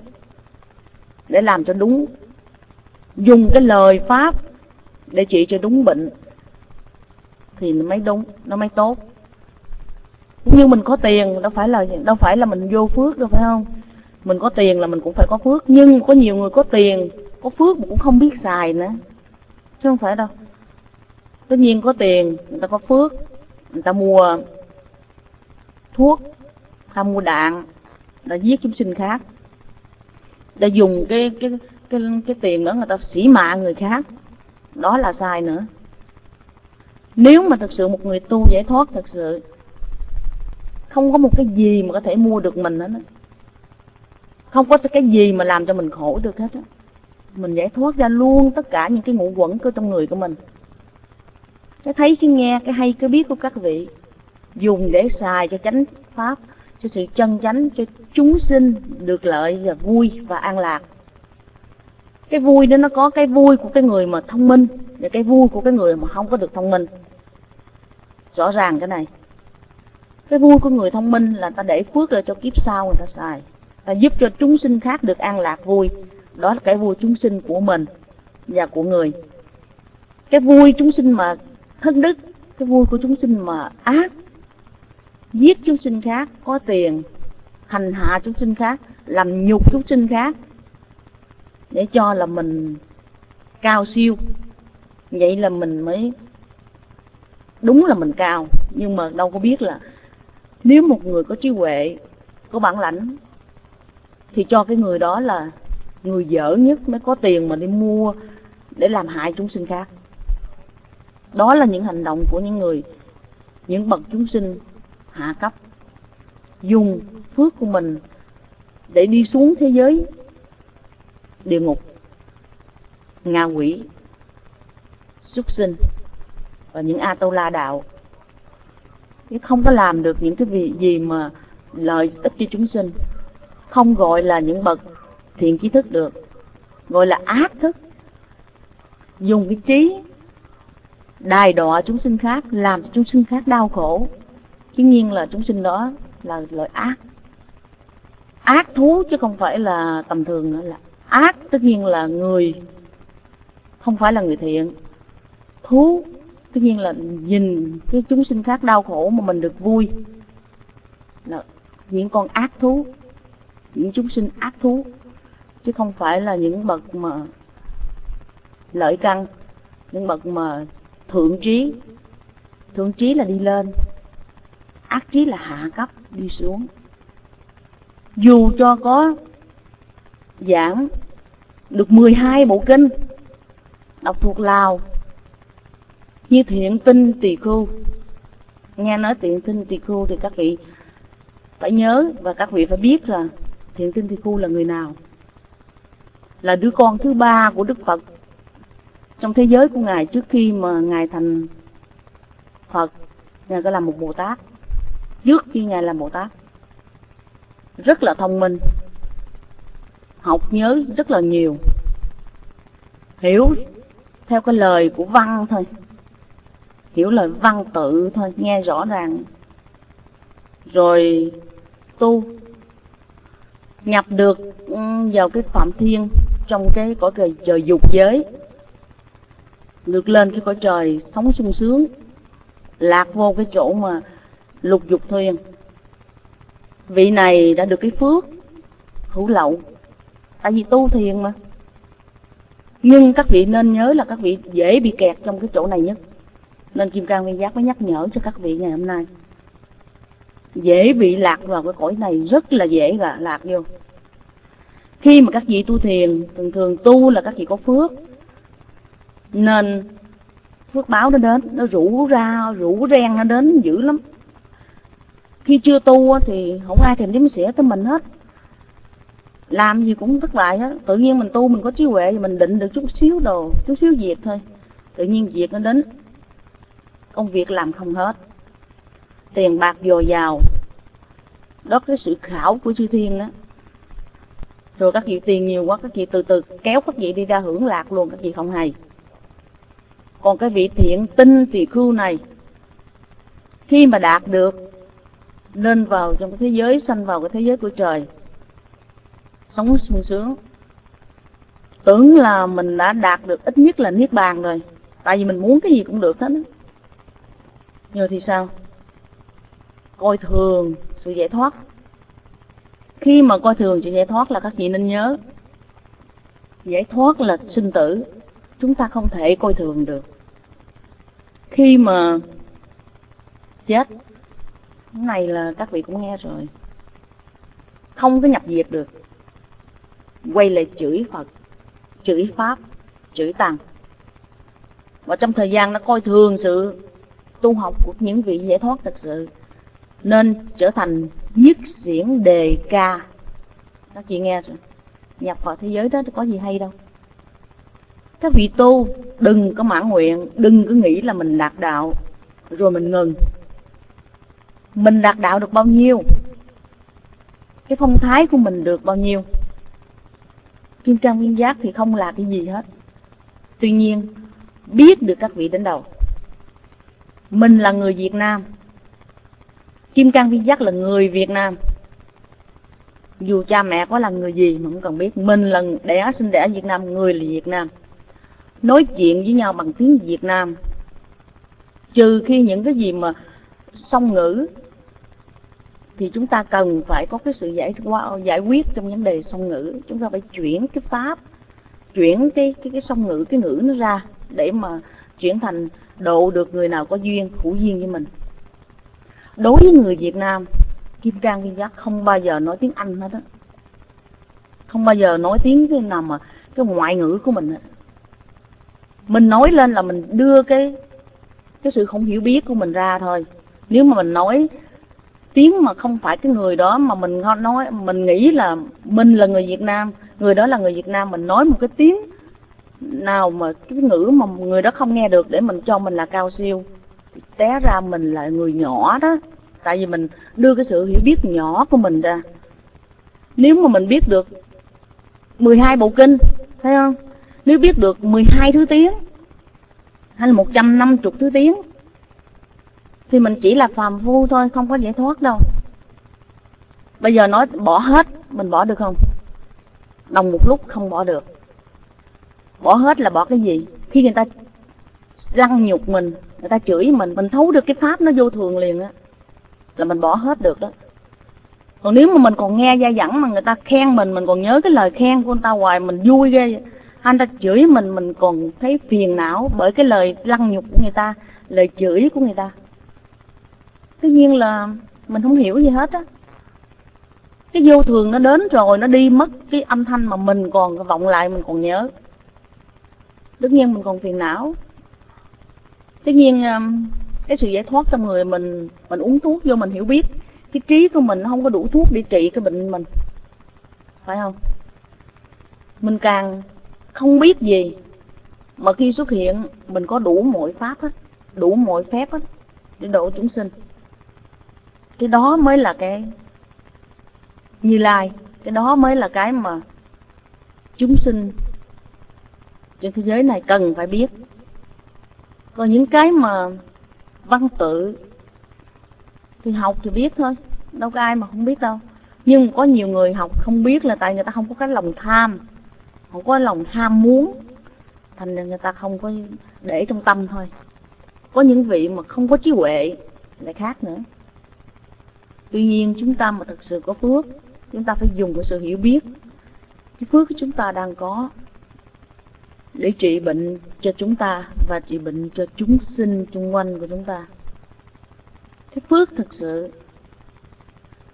để làm cho đúng, dùng cái lời pháp để trị cho đúng bệnh thì nó mới đúng, nó mới tốt. Cũng như mình có tiền, đâu phải là mình vô phước đâu, phải không? Mình có tiền là mình cũng phải có phước, nhưng có nhiều người có tiền, có phước mà cũng không biết xài nữa, chứ không phải đâu. Tất nhiên có tiền, người ta có phước, người ta mua thuốc, người ta mua đạn, đã giết chúng sinh khác, đã dùng cái tiền đó người ta sỉ mạ người khác, đó là sai nữa. Nếu mà thật sự một người tu giải thoát thật sự, không có một cái gì mà có thể mua được mình hết á, không có cái gì mà làm cho mình khổ được hết á. Mình giải thoát ra luôn tất cả những cái ngũ quẩn của trong người của mình. Cái thấy chứ nghe, cái hay cái biết của các vị dùng để xài cho chánh pháp, cho sự chân chánh, cho chúng sinh được lợi và vui và an lạc. Cái vui đó nó có cái vui của cái người mà thông minh và cái vui của cái người mà không có được thông minh. Rõ ràng cái này. Cái vui của người thông minh là ta để phước ra cho kiếp sau người ta xài, ta giúp cho chúng sinh khác được an lạc vui. Đó là cái vui chúng sinh của mình và của người. Cái vui chúng sinh mà thất đức, cái vui của chúng sinh mà ác, giết chúng sinh khác, có tiền, hành hạ chúng sinh khác, làm nhục chúng sinh khác, để cho là mình cao siêu. Vậy là mình mới đúng là mình cao. Nhưng mà đâu có biết là nếu một người có trí huệ, có bản lãnh, thì cho cái người đó là người dở nhất mới có tiền mà đi mua để làm hại chúng sinh khác. Đó là những hành động của những bậc chúng sinh hạ cấp, dùng phước của mình để đi xuống thế giới địa ngục, ngạ quỷ, súc sinh và những A-tô-la đạo, chứ không có làm được những cái việc gì mà lợi ích cho chúng sinh. Không gọi là những bậc thiện trí thức được, gọi là ác thức. Dùng cái trí đài đọa chúng sinh khác, làm cho chúng sinh khác đau khổ. Chứ nhiên là chúng sinh đó là loại ác. Ác thú chứ không phải là tầm thường nữa, là ác. Tất nhiên là người, không phải là người thiện. Thú tất nhiên là nhìn cái chúng sinh khác đau khổ mà mình được vui, là những con ác thú, những chúng sinh ác thú, chứ không phải là những bậc mà lợi căn, những bậc mà thượng trí. Thượng trí là đi lên, ác trí là hạ cấp, đi xuống. Dù cho có giảng được 12 bộ kinh đọc thuộc Lào, như Thiện Tinh Tỳ Khưu, nghe nói Thiện Tinh Tỳ Khưu thì các vị phải nhớ và các vị phải biết là Thiện Tinh Tỳ Khưu là người nào. Là đứa con thứ 3 của Đức Phật trong thế giới của Ngài. Trước khi mà Ngài thành Phật, Ngài có làm một Bồ Tát. Trước khi Ngài làm Bồ Tát, rất là thông minh, học nhớ rất là nhiều, hiểu theo cái lời của văn thôi, hiểu lời văn tự thôi, nghe rõ ràng. Rồi tu, nhập được vào cái phạm thiên, trong cái cõi trời dục giới, được lên cái cõi trời sống sung sướng, lạc vô cái chỗ mà lục dục thuyền. Vị này đã được cái phước hữu lậu, tại vì tu thiền mà. Nhưng các vị nên nhớ là các vị dễ bị kẹt trong cái chỗ này nhất, nên Kim Cang Nguyên Giác mới nhắc nhở cho các vị ngày hôm nay. dễ bị lạc vào cái cõi này, rất là dễ lạc vô. Khi mà các vị tu thiền, thường tu là các vị có phước, nên phước báo nó đến, nó rủ ren nó đến dữ lắm. Khi chưa tu thì không ai thèm đếm xỉa tới mình hết, làm gì cũng thất bại hết. Tự nhiên mình tu, mình có trí huệ, mình định được chút xíu việc thôi, tự nhiên việc nó đến, công việc làm không hết, tiền bạc dồi dào. Đó cái sự khảo của chư thiên đó. Rồi các vị tiền nhiều quá, các vị từ từ kéo các vị đi ra hưởng lạc luôn, các vị không hay. Còn cái vị thiện tinh tỳ khưu này, khi mà đạt được, lên vào trong cái thế giới, sanh vào cái thế giới của trời, sống sung sướng, tưởng là mình đã đạt được ít nhất là niết bàn rồi, tại vì mình muốn cái gì cũng được hết. Nhưng thì sao? Coi thường sự giải thoát. Khi mà coi thường sự giải thoát là các vị nên nhớ, giải thoát là sinh tử, chúng ta không thể coi thường được. Khi mà chết, cái này là các vị cũng nghe rồi, không có nhập diệt được, quay lại chửi Phật, chửi Pháp, chửi Tăng. Và trong thời gian nó coi thường sự tu học của những vị giải thoát thật sự, nên trở thành nhất xiển đề ca. Các chị nghe rồi, nhập vào thế giới đó có gì hay đâu. Các vị tu đừng có mãn nguyện, đừng có nghĩ là mình đạt đạo rồi mình ngừng. Mình đạt đạo được bao nhiêu, cái phong thái của mình được bao nhiêu. Kim Cang Viên Giác thì không là cái gì hết. Tuy nhiên biết được các vị đến đầu. Mình là người Việt Nam, Kim Cang Viên Giác là người Việt Nam. Dù cha mẹ có là người gì mà không cần biết, mình là sinh đẻ Việt Nam, người là Việt Nam. Nói chuyện với nhau bằng tiếng Việt Nam, trừ khi những cái gì mà song ngữ thì chúng ta cần phải có cái sự giải quyết trong vấn đề song ngữ. Chúng ta phải chuyển cái pháp, chuyển cái song ngữ, cái ngữ nó ra, để mà chuyển thành độ được người nào có duyên, hữu duyên với mình. Đối với người Việt Nam, Kim Cang Viên Giác không bao giờ nói tiếng Anh hết á, không bao giờ nói tiếng cái nào mà cái ngoại ngữ của mình hết. Mình nói lên là mình đưa cái sự không hiểu biết của mình ra thôi. Nếu mà mình nói tiếng mà không phải cái người đó, mà mình nghĩ là mình là người Việt Nam, người đó là người Việt Nam, mình nói một cái tiếng nào mà cái ngữ mà người đó không nghe được để mình cho mình là cao siêu, thì té ra mình là người nhỏ đó. Tại vì mình đưa cái sự hiểu biết nhỏ của mình ra. Nếu mà mình biết được 12 bộ kinh, thấy không? Nếu biết được 12 thứ tiếng hay là 150 thứ tiếng thì mình chỉ là phàm phu thôi, không có giải thoát đâu. Bây giờ nói bỏ hết, mình bỏ được không? Đồng một lúc không bỏ được. Bỏ hết là bỏ cái gì? Khi người ta lăng nhục mình, người ta chửi mình thấu được cái pháp nó vô thường liền á, là mình bỏ hết được đó. Còn nếu mà mình còn nghe gia dẫn mà người ta khen mình còn nhớ cái lời khen của người ta hoài, mình vui ghê. Anh ta chửi mình còn thấy phiền não bởi cái lời lăng nhục của người ta, lời chửi của người ta. Tất nhiên là mình không hiểu gì hết á. Cái vô thường nó đến rồi, nó đi mất cái âm thanh mà mình còn vọng lại, mình còn nhớ. Tất nhiên mình còn phiền não. Tất nhiên cái sự giải thoát trong người mình uống thuốc vô mình hiểu biết, cái trí của mình không có đủ thuốc để trị cái bệnh mình, phải không? Mình càng không biết gì, mà khi xuất hiện mình có đủ mọi pháp hết, đủ mọi phép hết để độ chúng sinh. Cái đó mới là cái Như Lai, cái đó mới là cái mà chúng sinh trên thế giới này cần phải biết. Còn những cái mà văn tự thì học thì biết thôi, đâu có ai mà không biết đâu. Nhưng có nhiều người học không biết là tại người ta không có cái lòng tham, không có lòng ham muốn, thành ra người ta không có để trong tâm thôi. Có những vị mà không có trí huệ lại khác nữa. Tuy nhiên chúng ta mà thực sự có phước, chúng ta phải dùng cái sự hiểu biết, cái phước của chúng ta đang có, để trị bệnh cho chúng ta và trị bệnh cho chúng sinh xung quanh của chúng ta. Cái phước thực sự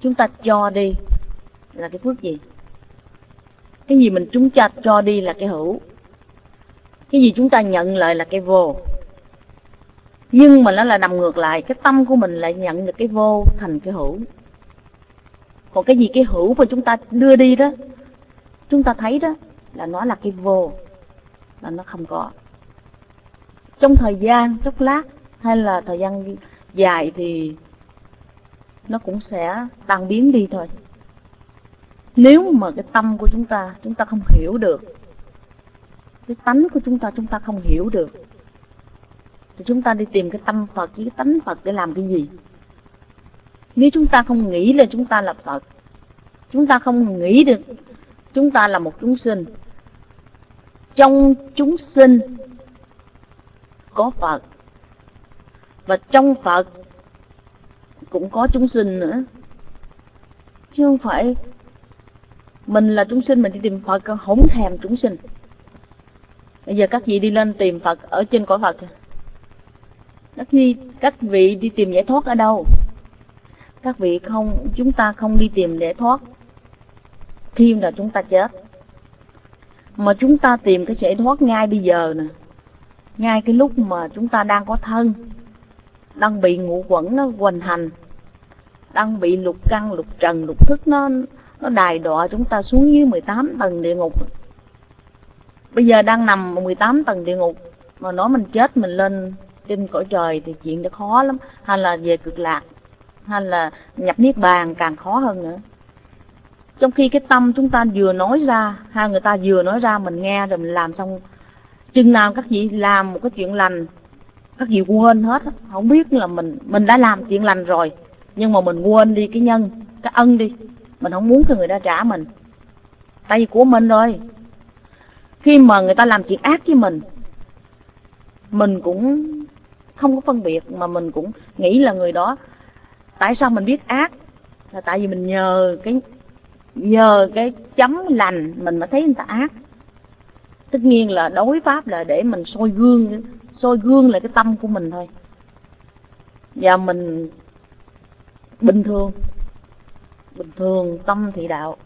chúng ta cho đi là cái phước gì? Cái gì chúng ta cho đi là cái hữu. Cái gì chúng ta nhận lại là cái vô. Nhưng mà nó là nằm ngược lại, cái tâm của mình lại nhận được cái vô thành cái hữu. Còn cái gì cái hữu mà chúng ta đưa đi đó, chúng ta thấy đó là nó là cái vô, là nó không có. Trong thời gian chốc lát hay là thời gian dài thì nó cũng sẽ tan biến đi thôi. Nếu mà cái tâm của chúng ta không hiểu được, cái tánh của chúng ta không hiểu được, thì chúng ta đi tìm cái tâm Phật với cái tánh Phật để làm cái gì? Nếu chúng ta không nghĩ là chúng ta là Phật, chúng ta không nghĩ được chúng ta là một chúng sinh, trong chúng sinh có Phật, và trong Phật cũng có chúng sinh nữa, chứ không phải mình là chúng sinh mình đi tìm Phật không thèm chúng sinh. Bây giờ các vị đi lên tìm Phật ở trên cõi Phật, các vị đi tìm giải thoát ở đâu? Chúng ta không đi tìm giải thoát khi nào chúng ta chết, mà chúng ta tìm cái giải thoát ngay bây giờ nè, ngay cái lúc mà chúng ta đang có thân, đang bị ngũ quẩn nó hoành hành, đang bị lục căn, lục trần, lục thức nó đày đọa chúng ta xuống dưới 18 tầng địa ngục. Bây giờ đang nằm 18 tầng địa ngục, mà nói mình chết mình lên trên cõi trời thì chuyện đó khó lắm, hay là về cực lạc, hay là nhập niết bàn càng khó hơn nữa. Trong khi cái tâm chúng ta vừa nói ra, hai người ta vừa nói ra, mình nghe rồi mình làm xong, chừng nào các vị làm một cái chuyện lành, các vị quên hết, không biết là mình đã làm chuyện lành rồi, nhưng mà mình quên đi cái nhân, cái ân đi, mình không muốn cho người ta trả mình, tại vì của mình rồi. Khi mà người ta làm chuyện ác với mình cũng không có phân biệt, mà mình cũng nghĩ là người đó. Tại sao mình biết ác? Là tại vì mình nhờ cái chấm lành mình mới thấy người ta ác. Tất nhiên là đối pháp là để mình soi gương lại cái tâm của mình thôi. Và mình bình thường tâm thị đạo.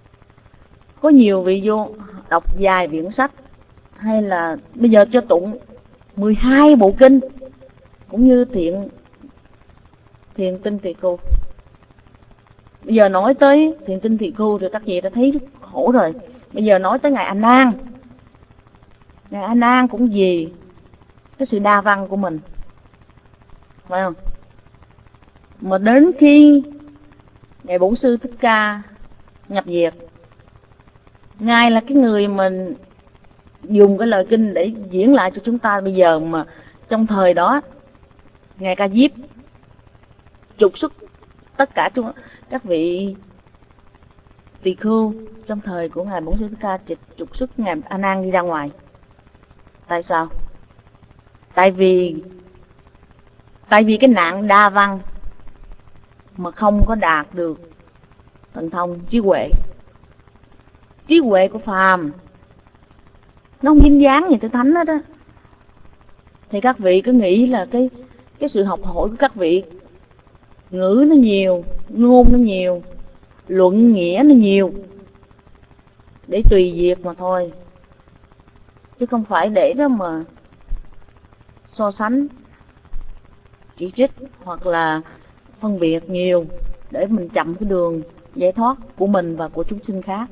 Có nhiều vị vô đọc dài quyển sách, hay là bây giờ cho tụng 12 bộ kinh, cũng như thiền tinh tỳ khưu. Bây giờ nói tới thiền tinh tỳ khưu thì các vị đã thấy rất khổ rồi. Bây giờ nói tới Ngài A Nan. Ngài A Nan cũng vì cái sự đa văn của mình, phải không? Mà đến khi Ngài Bổn Sư Thích Ca nhập diệt, Ngài là cái người mình dùng cái lời kinh để diễn lại cho chúng ta bây giờ. Mà trong thời đó Ngài Ca Diếp trục xuất tất cả các vị tỳ khưu trong thời của Ngài Bổn Sư Thích Ca, trục xuất Ngài A Nan đi ra ngoài. Tại sao? Tại vì cái nạn đa văn mà không có đạt được thần thông trí huệ. Trí huệ của phàm nó không dính dáng gì tới thánh hết á. Thì các vị cứ nghĩ là cái sự học hỏi của các vị, ngữ nó nhiều, ngôn nó nhiều, luận nghĩa nó nhiều, để tùy việc mà thôi, chứ không phải để đó mà so sánh, chỉ trích hoặc là phân biệt nhiều để mình chậm cái đường giải thoát của mình và của chúng sinh khác.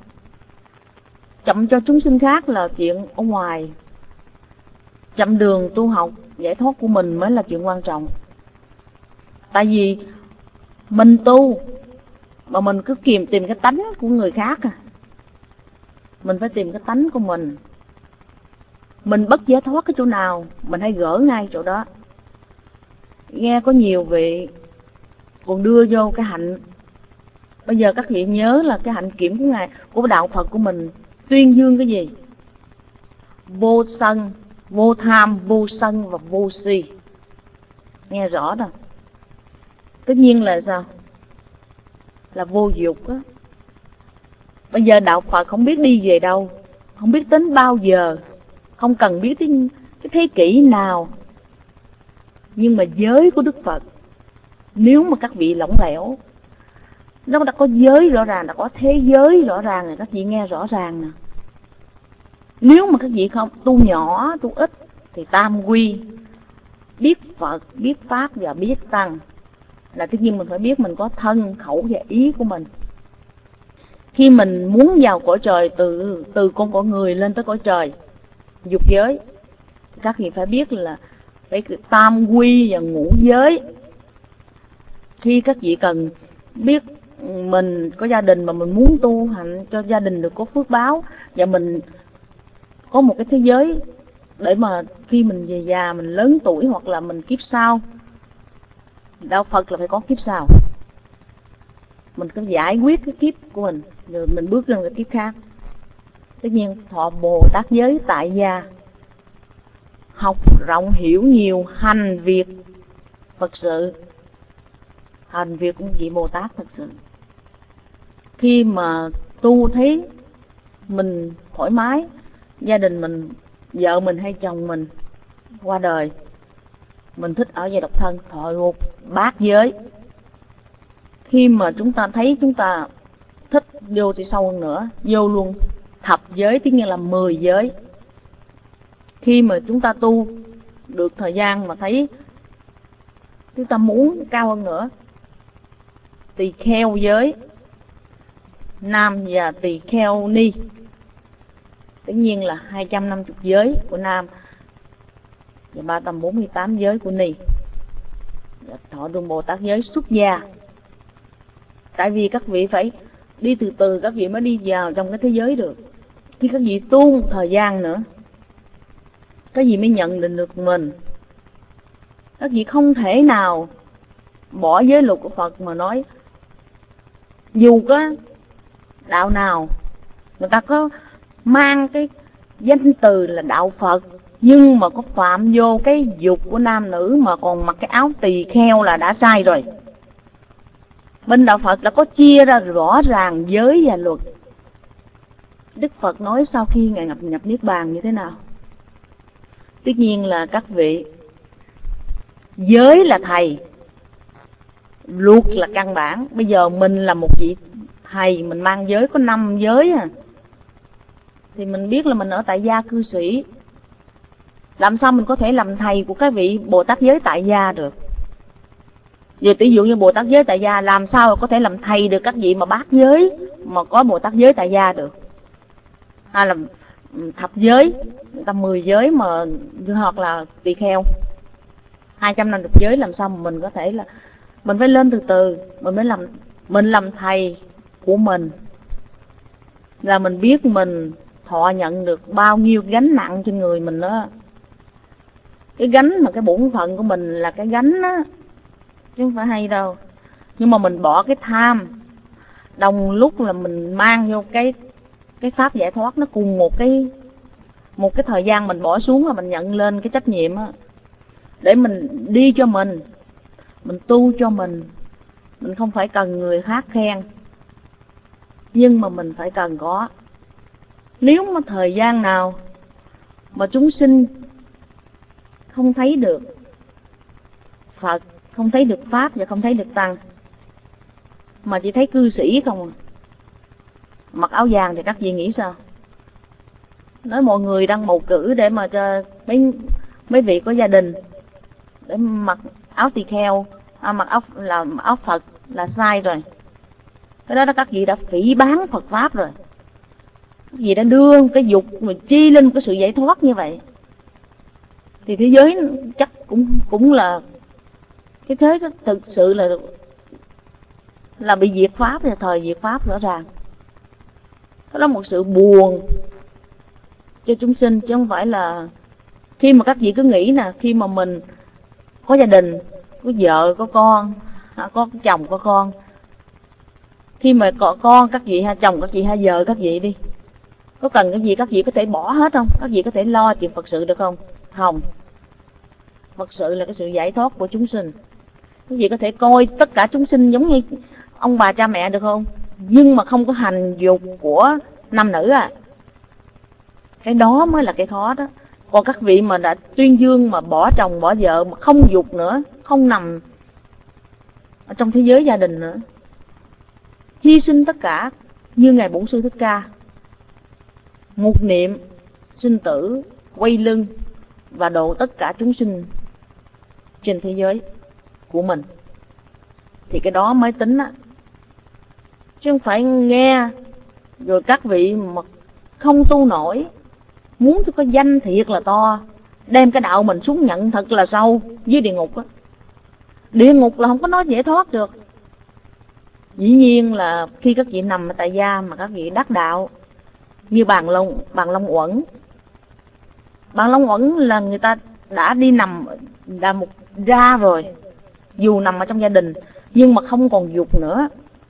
Chậm cho chúng sinh khác là chuyện ở ngoài, chậm đường tu học giải thoát của mình mới là chuyện quan trọng. Tại vì mình tu mà mình cứ tìm cái tánh của người khác mình phải tìm cái tánh của mình. Mình bất giải thoát cái chỗ nào mình hãy gỡ ngay chỗ đó. Nghe có nhiều vị còn đưa vô cái hạnh. Bây giờ các vị nhớ là cái hạnh kiểm của Ngài, của đạo Phật của mình tuyên dương cái gì? Vô sân, vô tham, vô sân và vô si. Nghe rõ rồi. Tất nhiên là sao? Là vô dục á. Bây giờ đạo Phật không biết đi về đâu, không biết đến bao giờ, không cần biết đến cái thế kỷ nào. Nhưng mà giới của Đức Phật, nếu mà các vị lỏng lẻo, Nó đã có giới rõ ràng, đã có thế giới rõ ràng này, các vị nghe rõ ràng nè. Nếu mà các vị không tu nhỏ, tu ít thì tam quy, biết Phật, biết Pháp và biết Tăng, là tất nhiên mình phải biết mình có thân, khẩu và ý của mình. Khi mình muốn vào cõi trời, từ con cõi người lên tới cõi trời dục giới, các vị phải biết là phải tam quy và ngũ giới. Khi các vị cần biết mình có gia đình mà mình muốn tu hành cho gia đình được có phước báo, và mình có một cái thế giới để mà khi mình về già, mình lớn tuổi hoặc là mình kiếp sau, đạo Phật là phải có kiếp sau, mình có giải quyết cái kiếp của mình rồi mình bước lên cái kiếp khác. Tất nhiên thọ Bồ Tát giới tại gia, học rộng hiểu nhiều, hành việc Phật sự, hành việc của vị Bồ Tát thật sự. Khi mà tu thấy mình thoải mái, gia đình mình, vợ mình hay chồng mình qua đời, mình thích ở giai độc thân, thọ một bát giới. Khi mà chúng ta thấy chúng ta thích vô thì sâu hơn nữa, vô luôn thập giới, tức nghĩa là 10 giới. Khi mà chúng ta tu được thời gian mà thấy chúng ta muốn cao hơn nữa, tỳ kheo giới nam và tỳ kheo ni, tất nhiên là 250 giới của nam và 348 giới của ni. Thọ được Bồ Tát giới xuất gia. Tại vì các vị phải đi từ từ, các vị mới đi vào trong cái thế giới được. Khi các vị tu một thời gian nữa, các vị mới nhận định được mình. Các vị không thể nào bỏ giới luật của Phật mà nói dù có đạo nào người ta có mang cái danh từ là đạo Phật, nhưng mà có phạm vô cái dục của nam nữ mà còn mặc cái áo tỳ kheo là đã sai rồi. Bên đạo Phật đã có chia ra rõ ràng giới và luật. Đức Phật nói sau khi Ngài nhập Niết Bàn như thế nào? Tất nhiên là các vị, giới là thầy, luật là căn bản. Bây giờ mình là một vị thầy, mình mang giới có 5 giới thì mình biết là mình ở tại gia cư sĩ. Làm sao mình có thể làm thầy của các vị Bồ Tát giới tại gia được? Giờ tỷ dụ như Bồ Tát giới tại gia, làm sao có thể làm thầy được các vị mà bát giới mà có Bồ Tát giới tại gia được? Hay là thập giới, người ta 10 giới mà hoặc là tỳ kheo 250 giới, làm sao mà mình có thể là mình phải lên từ từ, mình làm thầy của mình, là mình biết mình thọ nhận được bao nhiêu gánh nặng trên người mình đó. Cái gánh mà cái bổn phận của mình là cái gánh á, chứ không phải hay đâu. Nhưng mà mình bỏ cái tham, đồng lúc là mình mang vô cái pháp giải thoát, nó cùng một cái thời gian mình bỏ xuống và mình nhận lên cái trách nhiệm á, để mình đi cho mình tu cho mình không phải cần người khác khen, nhưng mà mình phải cần có. Nếu mà thời gian nào mà chúng sinh không thấy được Phật, không thấy được Pháp và không thấy được Tăng, mà chỉ thấy cư sĩ không, mặc áo vàng, thì các vị nghĩ sao? Nói mọi người đang bầu cử để mà cho mấy vị có gia đình để mặc áo tỳ kheo, mặc áo Phật là sai rồi. Cái đó các vị đã phỉ báng Phật Pháp rồi. Các vị đã đưa cái dục mà chi lên cái sự giải thoát như vậy, thì thế giới chắc cũng là cái thế đó, thực sự là bị diệt Pháp, và thời diệt Pháp rõ ràng. Đó là một sự buồn cho chúng sinh, chứ không phải là khi mà các vị cứ nghĩ nè, khi mà mình có gia đình, có vợ, có con, có chồng, có con, khi mà có con các vị ha, chồng các vị ha, vợ các vị đi, có cần cái gì các vị có thể bỏ hết không? Các vị có thể lo chuyện Phật sự được không? Không. Phật sự là cái sự giải thoát của chúng sinh. Các vị có thể coi tất cả chúng sinh giống như ông bà cha mẹ được không? Nhưng mà không có hành dục của nam nữ cái đó mới là cái khó đó. Còn các vị mà đã tuyên dương mà bỏ chồng bỏ vợ mà không dục nữa, không nằm ở trong thế giới gia đình nữa, hy sinh tất cả như Ngài Bổn Sư Thích Ca, một niệm sinh tử, quay lưng và độ tất cả chúng sinh trên thế giới của mình, thì cái đó mới tính á. Chứ không phải nghe rồi các vị mà không tu nổi, muốn cho có danh thiệt là to, đem cái đạo mình xuống nhận thật là sâu dưới địa ngục á. Địa ngục là không có nói giải thoát được. Dĩ nhiên là khi các vị nằm tại gia mà các vị đắc đạo, như Bàn Long Uẩn. Bàn Long Uẩn là người ta đã đi nằm là một ra rồi, dù nằm ở trong gia đình nhưng mà không còn dục nữa.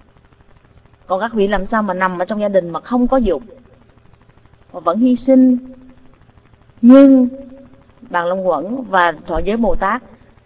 Còn các vị làm sao mà nằm ở trong gia đình mà không có dục mà vẫn hy sinh? Nhưng Bàn Long Uẩn và Thọ Giới Bồ Tát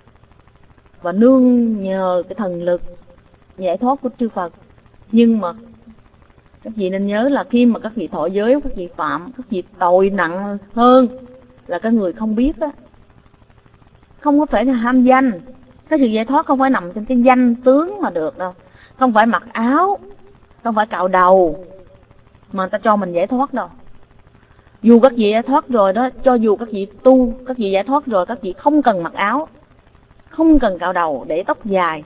và nương nhờ cái thần lực giải thoát của chư Phật. Nhưng mà các vị nên nhớ là khi mà các vị thọ giới, các vị phạm, các vị tội nặng hơn là cái người không biết á. Không có phải là ham danh. Cái sự giải thoát không phải nằm trên cái danh tướng mà được đâu. Không phải mặc áo, không phải cạo đầu mà người ta cho mình giải thoát đâu. Dù các vị giải thoát rồi đó, cho dù các vị tu, các vị giải thoát rồi, các vị không cần mặc áo, không cần cạo đầu, để tóc dài,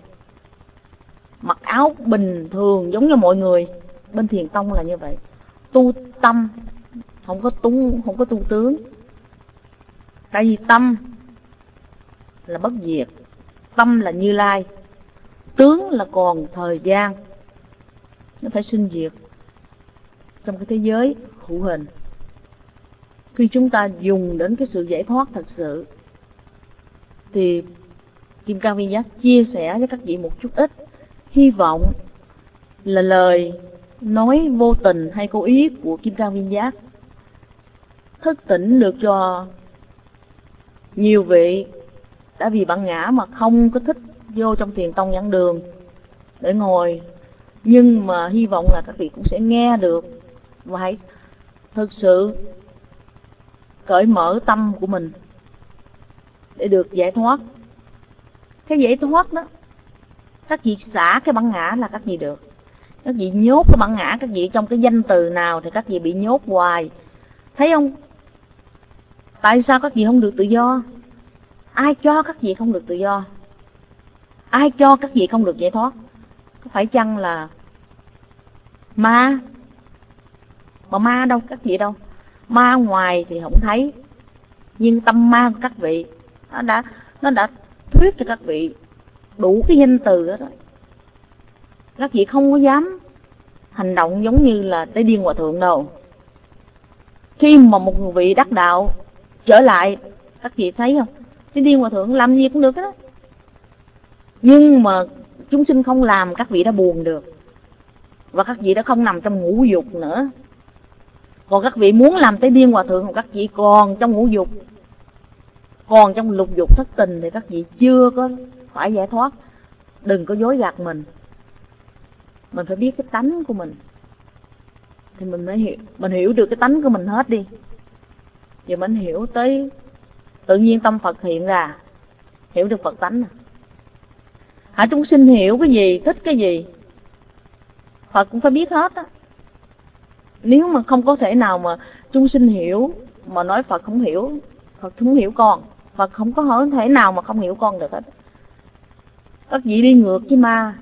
mặc áo bình thường giống như mọi người. Bên Thiền Tông là như vậy. Tu tâm, không có tu tướng. Tại vì tâm là bất diệt, tâm là Như Lai, tướng là còn thời gian, nó phải sinh diệt trong cái thế giới hữu hình. Khi chúng ta dùng đến cái sự giải thoát thật sự thì Kim Cang Viên Giác chia sẻ với các vị một chút ít, hy vọng là lời nói vô tình hay cố ý của Kim Cang Viên Giác thức tỉnh được cho nhiều vị đã vì bản ngã mà không có thích vô trong Thiền Tông giảng đường để ngồi. Nhưng mà hy vọng là các vị cũng sẽ nghe được và hãy thực sự cởi mở tâm của mình để được giải thoát. Cái giải thoát đó, các vị xả cái bản ngã là các vị được. Các vị nhốt cái bản ngã các vị trong cái danh từ nào thì các vị bị nhốt hoài. Thấy không? Tại sao các vị không được tự do? Ai cho các vị không được tự do? Ai cho các vị không được giải thoát? Có phải chăng là ma? Mà ma đâu, các vị đâu. Ma ngoài thì không thấy, nhưng tâm ma của các vị nó đã thuyết cho các vị đủ cái danh từ đó. Các vị không có dám hành động giống như là Tế Điên Hòa Thượng đâu. Khi mà một người vị đắc đạo trở lại, các vị thấy không, Tế Điên Hòa Thượng làm gì cũng được đó. Nhưng mà chúng sinh không làm, các vị đã buồn được. Và các vị đã không nằm trong ngũ dục nữa. Còn các vị muốn làm Tế Điên Hòa Thượng, các vị còn trong ngũ dục, còn trong lục dục thất tình, thì các vị chưa có phải giải thoát. Đừng có dối gạt mình. Mình phải biết cái tánh của mình thì mình mới hiểu được cái tánh của mình hết đi. Giờ mình hiểu tới tự nhiên tâm Phật hiện ra, hiểu được Phật tánh. Hả, chúng sinh hiểu cái gì, thích cái gì, Phật cũng phải biết hết á. Nếu mà không có thể nào mà chúng sinh hiểu mà nói Phật không hiểu, Phật không hiểu con, Phật không có thể nào mà không hiểu con được hết. Các vị đi ngược với ma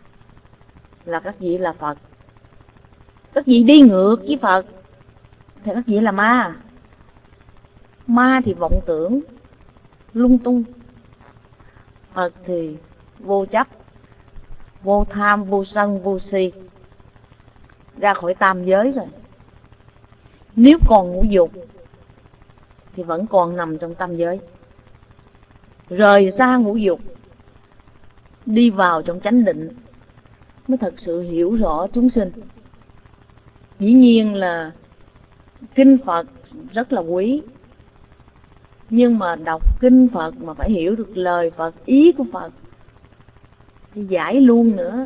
là các vị là Phật. Các vị đi ngược với Phật thì các vị là ma. Ma thì vọng tưởng lung tung, Phật thì vô chấp, vô tham, vô sân, vô si, ra khỏi tam giới rồi. Nếu còn ngũ dục thì vẫn còn nằm trong tam giới. Rời xa ngũ dục, đi vào trong chánh định mới thật sự hiểu rõ chúng sinh. Dĩ nhiên là kinh Phật rất là quý, nhưng mà đọc kinh Phật mà phải hiểu được lời Phật, ý của Phật thì giải luôn nữa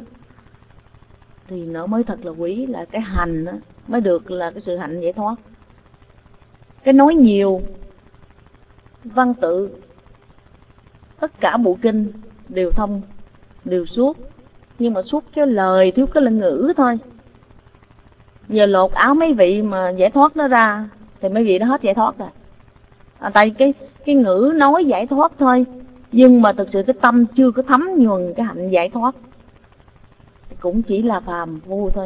thì nó mới thật là quý. Là cái hành đó, mới được là cái sự hạnh giải thoát. Cái nói nhiều văn tự, tất cả bộ kinh đều thông, đều suốt, Nhưng mà suốt cái lời, thiếu cái lời ngữ thôi. Giờ lột áo mấy vị mà giải thoát nó ra thì mấy vị nó hết giải thoát rồi. Tại cái ngữ nói giải thoát thôi, nhưng mà thực sự cái tâm chưa có thấm nhuần cái hạnh giải thoát, cũng chỉ là phàm phu thôi.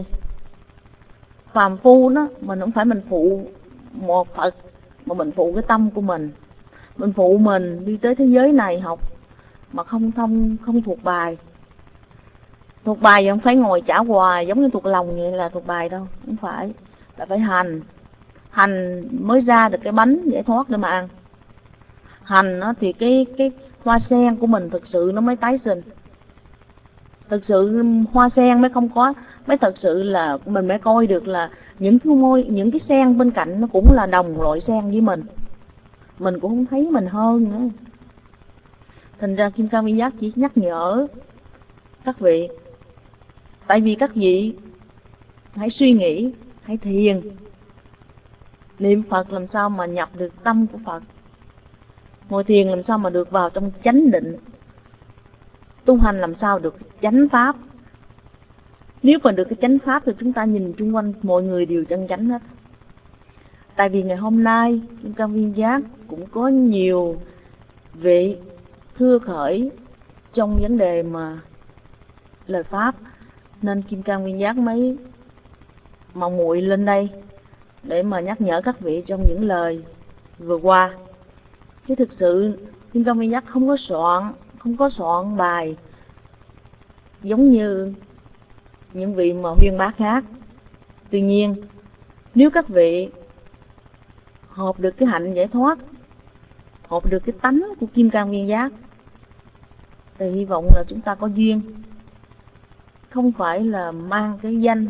Phàm phu đó, mình không phải mình phụ một Phật, mà mình phụ cái tâm của mình. Mình phụ mình đi tới thế giới này học mà không thuộc bài. Thuộc bài thì không phải ngồi trả hoài giống như thuộc lòng vậy là thuộc bài đâu, không phải. Là phải hành. Hành mới ra được cái bánh giải thoát để mà ăn. Hành đó thì cái hoa sen của mình thực sự nó mới tái sinh. Thực sự hoa sen mới không có, mới thật sự là mình mới coi được là những cái sen bên cạnh nó cũng là đồng loại sen với mình. Mình cũng không thấy mình hơn nữa. Thành ra Kim Cang Viên Giác chỉ nhắc nhở các vị. Tại vì các vị hãy suy nghĩ, hãy thiền, niệm Phật làm sao mà nhập được tâm của Phật, ngồi thiền làm sao mà được vào trong chánh định, tu hành làm sao được chánh pháp. Nếu mà được cái chánh pháp thì chúng ta nhìn chung quanh mọi người đều chân chánh hết. Tại vì ngày hôm nay Kim Cang Viên Giác cũng có nhiều vị thưa khởi trong vấn đề mà lời pháp, nên Kim Cang Viên Giác mới mong muội lên đây để mà nhắc nhở các vị trong những lời vừa qua. Chứ thực sự Kim Cang Viên Giác không có soạn bài giống như những vị mà huyên bác khác. Tuy nhiên, nếu các vị hợp được cái hạnh giải thoát, hợp được cái tánh của Kim Cang Viên Giác, thì hy vọng là chúng ta có duyên. Không phải là mang cái danh,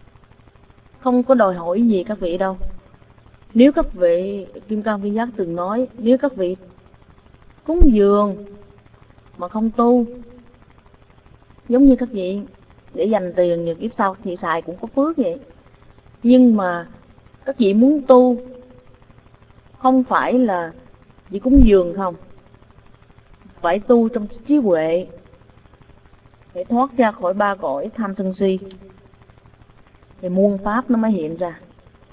không có đòi hỏi gì các vị đâu. Nếu các vị, Kim Cang Viên Giác từng nói, nếu các vị cúng dường mà không tu, giống như các vị để dành tiền nhiều kiếp sau thì xài cũng có phước vậy. Nhưng mà các vị muốn tu, không phải là chỉ cúng dường không, phải tu trong trí huệ, phải thoát ra khỏi ba cõi tham sân si, thì muôn pháp nó mới hiện ra.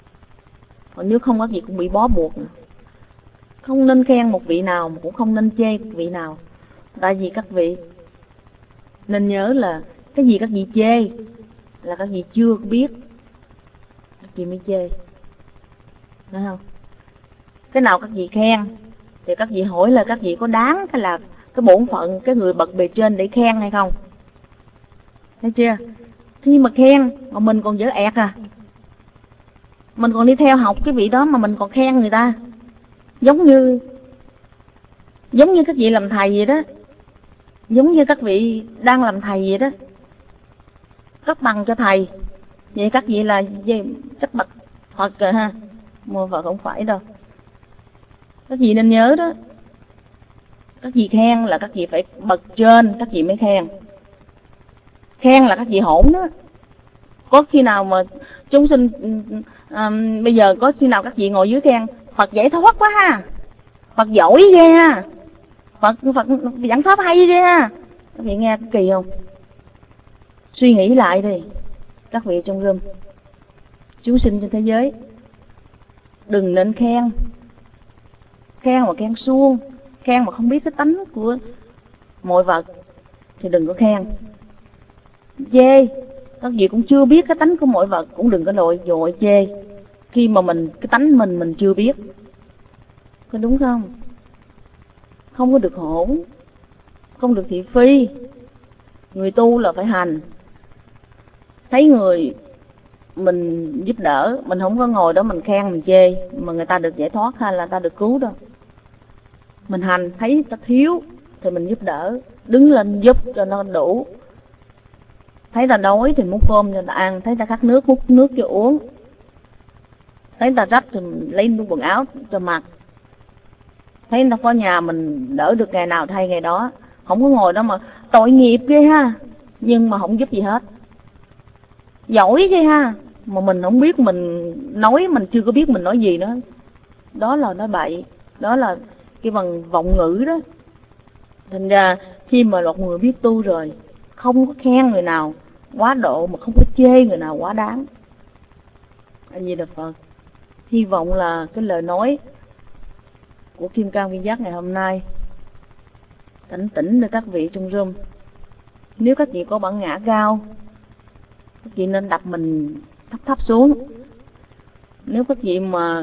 Còn nếu không, các vị cũng bị bó buộc nữa. Không nên khen một vị nào, mà cũng không nên chê một vị nào. Tại vì các vị nên nhớ là cái gì các vị chê là các vị chưa biết, các vị mới chê, thấy không? Cái nào các vị khen thì các vị hỏi là các vị có đáng cái là cái bổn phận, cái người bậc bề trên để khen hay không. Thấy chưa? Khi mà khen mà mình còn dở ẹt à, mình còn đi theo học cái vị đó mà mình còn khen người ta, giống như các vị làm thầy vậy đó, giống như các vị đang làm thầy vậy đó, cấp bằng cho thầy. Vậy các vị là cấp bậc Phật rồi ha, mà Phật không phải đâu. Các vị nên nhớ đó, các vị khen là các vị phải bậc trên các vị mới khen. Khen là các vị hỗn đó. Có khi nào mà chúng sinh bây giờ có khi nào các vị ngồi dưới khen Phật giải thoát quá ha, Phật giỏi ghê ha, Phật giảng pháp hay ghê ha. Các vị nghe kỳ không? Suy nghĩ lại đi các vị trong room, chúng sinh trên thế giới, đừng nên khen. Khen mà khen suông, khen mà không biết cái tánh của mọi vật thì đừng có khen. Chê, các vị cũng chưa biết cái tánh của mọi vật, cũng đừng có dội chê khi mà cái tánh mình chưa biết. Có đúng không? Không có được hỗn, không được thị phi. Người tu là phải hành. Thấy người mình giúp đỡ, mình không có ngồi đó mình khen mình chê mà người ta được giải thoát hay là người ta được cứu đâu. Mình hành, thấy người ta thiếu thì mình giúp đỡ, đứng lên giúp cho nó đủ. Thấy ta đói thì múc cơm cho ta ăn, thấy ta khát nước múc nước cho uống, thấy ta rách thì lấy quần áo cho mặc, thấy ta có nhà mình đỡ được ngày nào thay ngày đó. Không có ngồi đó mà tội nghiệp ghê ha, nhưng mà không giúp gì hết. Giỏi ghê ha, mà mình không biết mình nói, mình chưa có biết mình nói gì nữa. Đó là nói bậy, đó là cái bằng vọng ngữ đó. Thành ra khi mà một người biết tu rồi, không có khen người nào quá độ, mà không có chê người nào quá đáng. A Di Đà Phật. Hy vọng là cái lời nói của Kim Cang Viên Giác ngày hôm nay cảnh tỉnh để các vị trong room. Nếu các vị có bản ngã cao, các vị nên đặt mình thấp thấp xuống. Nếu các vị mà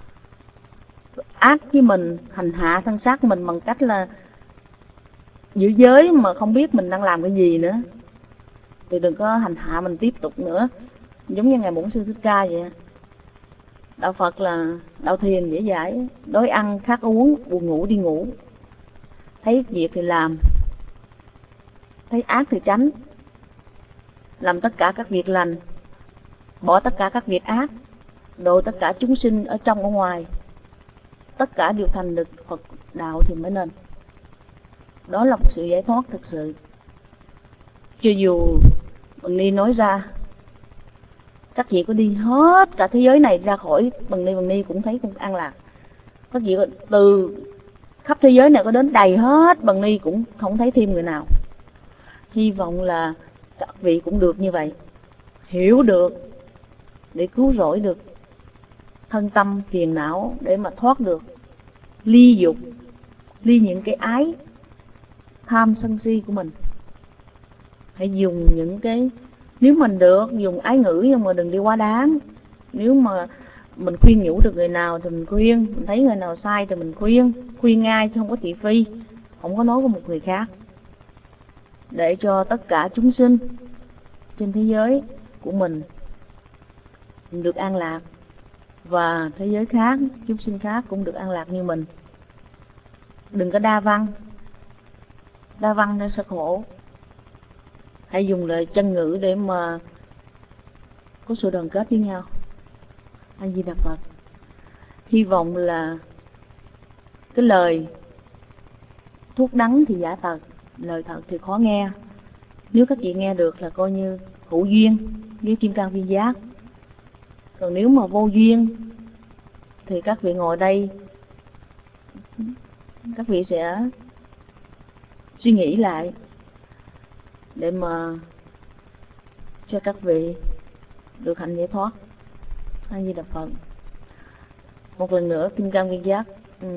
ác với mình, hành hạ thân xác mình bằng cách là giữ giới mà không biết mình đang làm cái gì nữa, thì đừng có hành hạ mình tiếp tục nữa. Giống như Ngài Bổn Sư Thích Ca vậy. Đạo Phật là đạo thiền dễ dãi, đói ăn khát uống, buồn ngủ đi ngủ, thấy việc thì làm, thấy ác thì tránh, làm tất cả các việc lành, bỏ tất cả các việc ác, độ tất cả chúng sinh ở trong ở ngoài, tất cả đều thành được Phật đạo thì mới nên. Đó là một sự giải thoát thực sự. Cho dù Bằng Ni nói ra, các vị có đi hết cả thế giới này ra khỏi Bằng Ni cũng thấy cũng an lạc. Các vị từ khắp thế giới này có đến đầy hết Bằng Ni cũng không thấy thêm người nào. Hy vọng là các vị cũng được như vậy, hiểu được để cứu rỗi được thân tâm phiền não, để mà thoát được ly dục, ly những cái ái tham sân si của mình. Hãy dùng những cái, nếu mình được dùng ái ngữ, nhưng mà đừng đi quá đáng. Nếu mà mình khuyên nhủ được người nào thì mình khuyên, mình thấy người nào sai thì mình khuyên ngay chứ không có thị phi, không có nói với một người khác, để cho tất cả chúng sinh trên thế giới của mình được an lạc, và thế giới khác, chúng sinh khác cũng được an lạc như mình. Đừng có đa văn nó sẽ khổ. Hãy dùng lời chân ngữ để mà có sự đoàn kết với nhau. A Di Đà Phật. Hy vọng là cái lời thuốc đắng thì giả tật, lời thật thì khó nghe. Nếu các vị nghe được là coi như hữu duyên với Kim Cang Viên Giác. Còn nếu mà vô duyên thì các vị ngồi đây, các vị sẽ suy nghĩ lại để mà cho các vị được hạnh giải thoát. A Di Đà Phật. Một lần nữa Kim Cang Viên Giác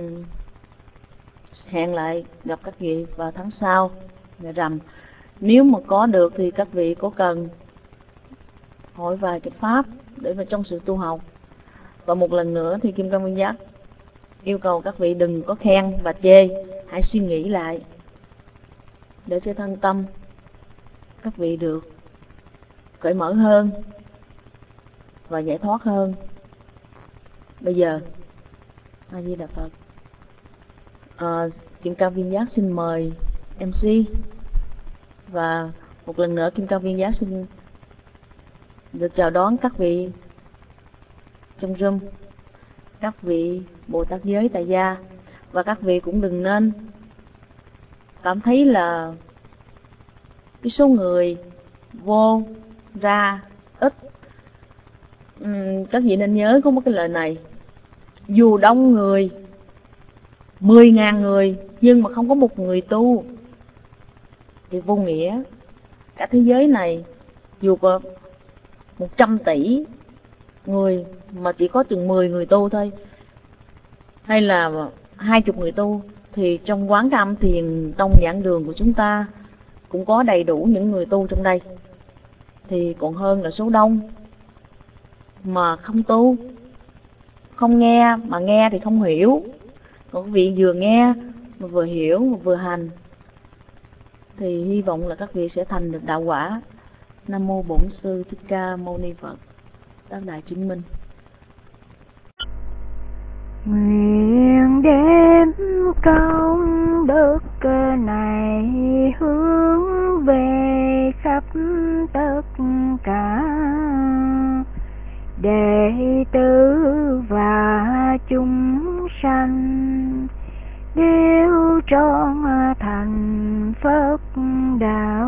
hẹn lại gặp các vị vào tháng sau, ngày rằm. Nếu mà có được thì các vị có cần hỏi vài cái pháp để mà trong sự tu học. Và một lần nữa thì Kim Cang Viên Giác yêu cầu các vị đừng có khen và chê, hãy suy nghĩ lại để cho thân tâm các vị được cởi mở hơn và giải thoát hơn. Bây giờ A Di Đà Phật. Kim Cang Viên Giác xin mời MC, và một lần nữa Kim Cang Viên Giác xin được chào đón các vị trong room, các vị Bồ Tát giới tại gia, và các vị cũng đừng nên cảm thấy là cái số người vô ra ít. Các vị nên nhớ có một cái lời này: dù đông người 10.000 người nhưng mà không có một người tu thì vô nghĩa. Cả thế giới này dù có 100 tỷ người mà chỉ có chừng 10 người tu thôi, hay là 20 người tu, thì trong quán Ca Âm Thiền Tông Giảng Đường của chúng ta cũng có đầy đủ những người tu trong đây, thì còn hơn là số đông mà không tu, không nghe, mà nghe thì không hiểu. Còn các vị vừa nghe mà vừa hiểu mà vừa hành thì hy vọng là các vị sẽ thành được đạo quả. Nam mô Bổn Sư Thích Ca Mâu Ni Phật. Tác Đại Chứng Minh. Nguyện đem công đức này hướng về khắp tất cả đệ tử và chúng sanh, đều trọn thành Phật đạo.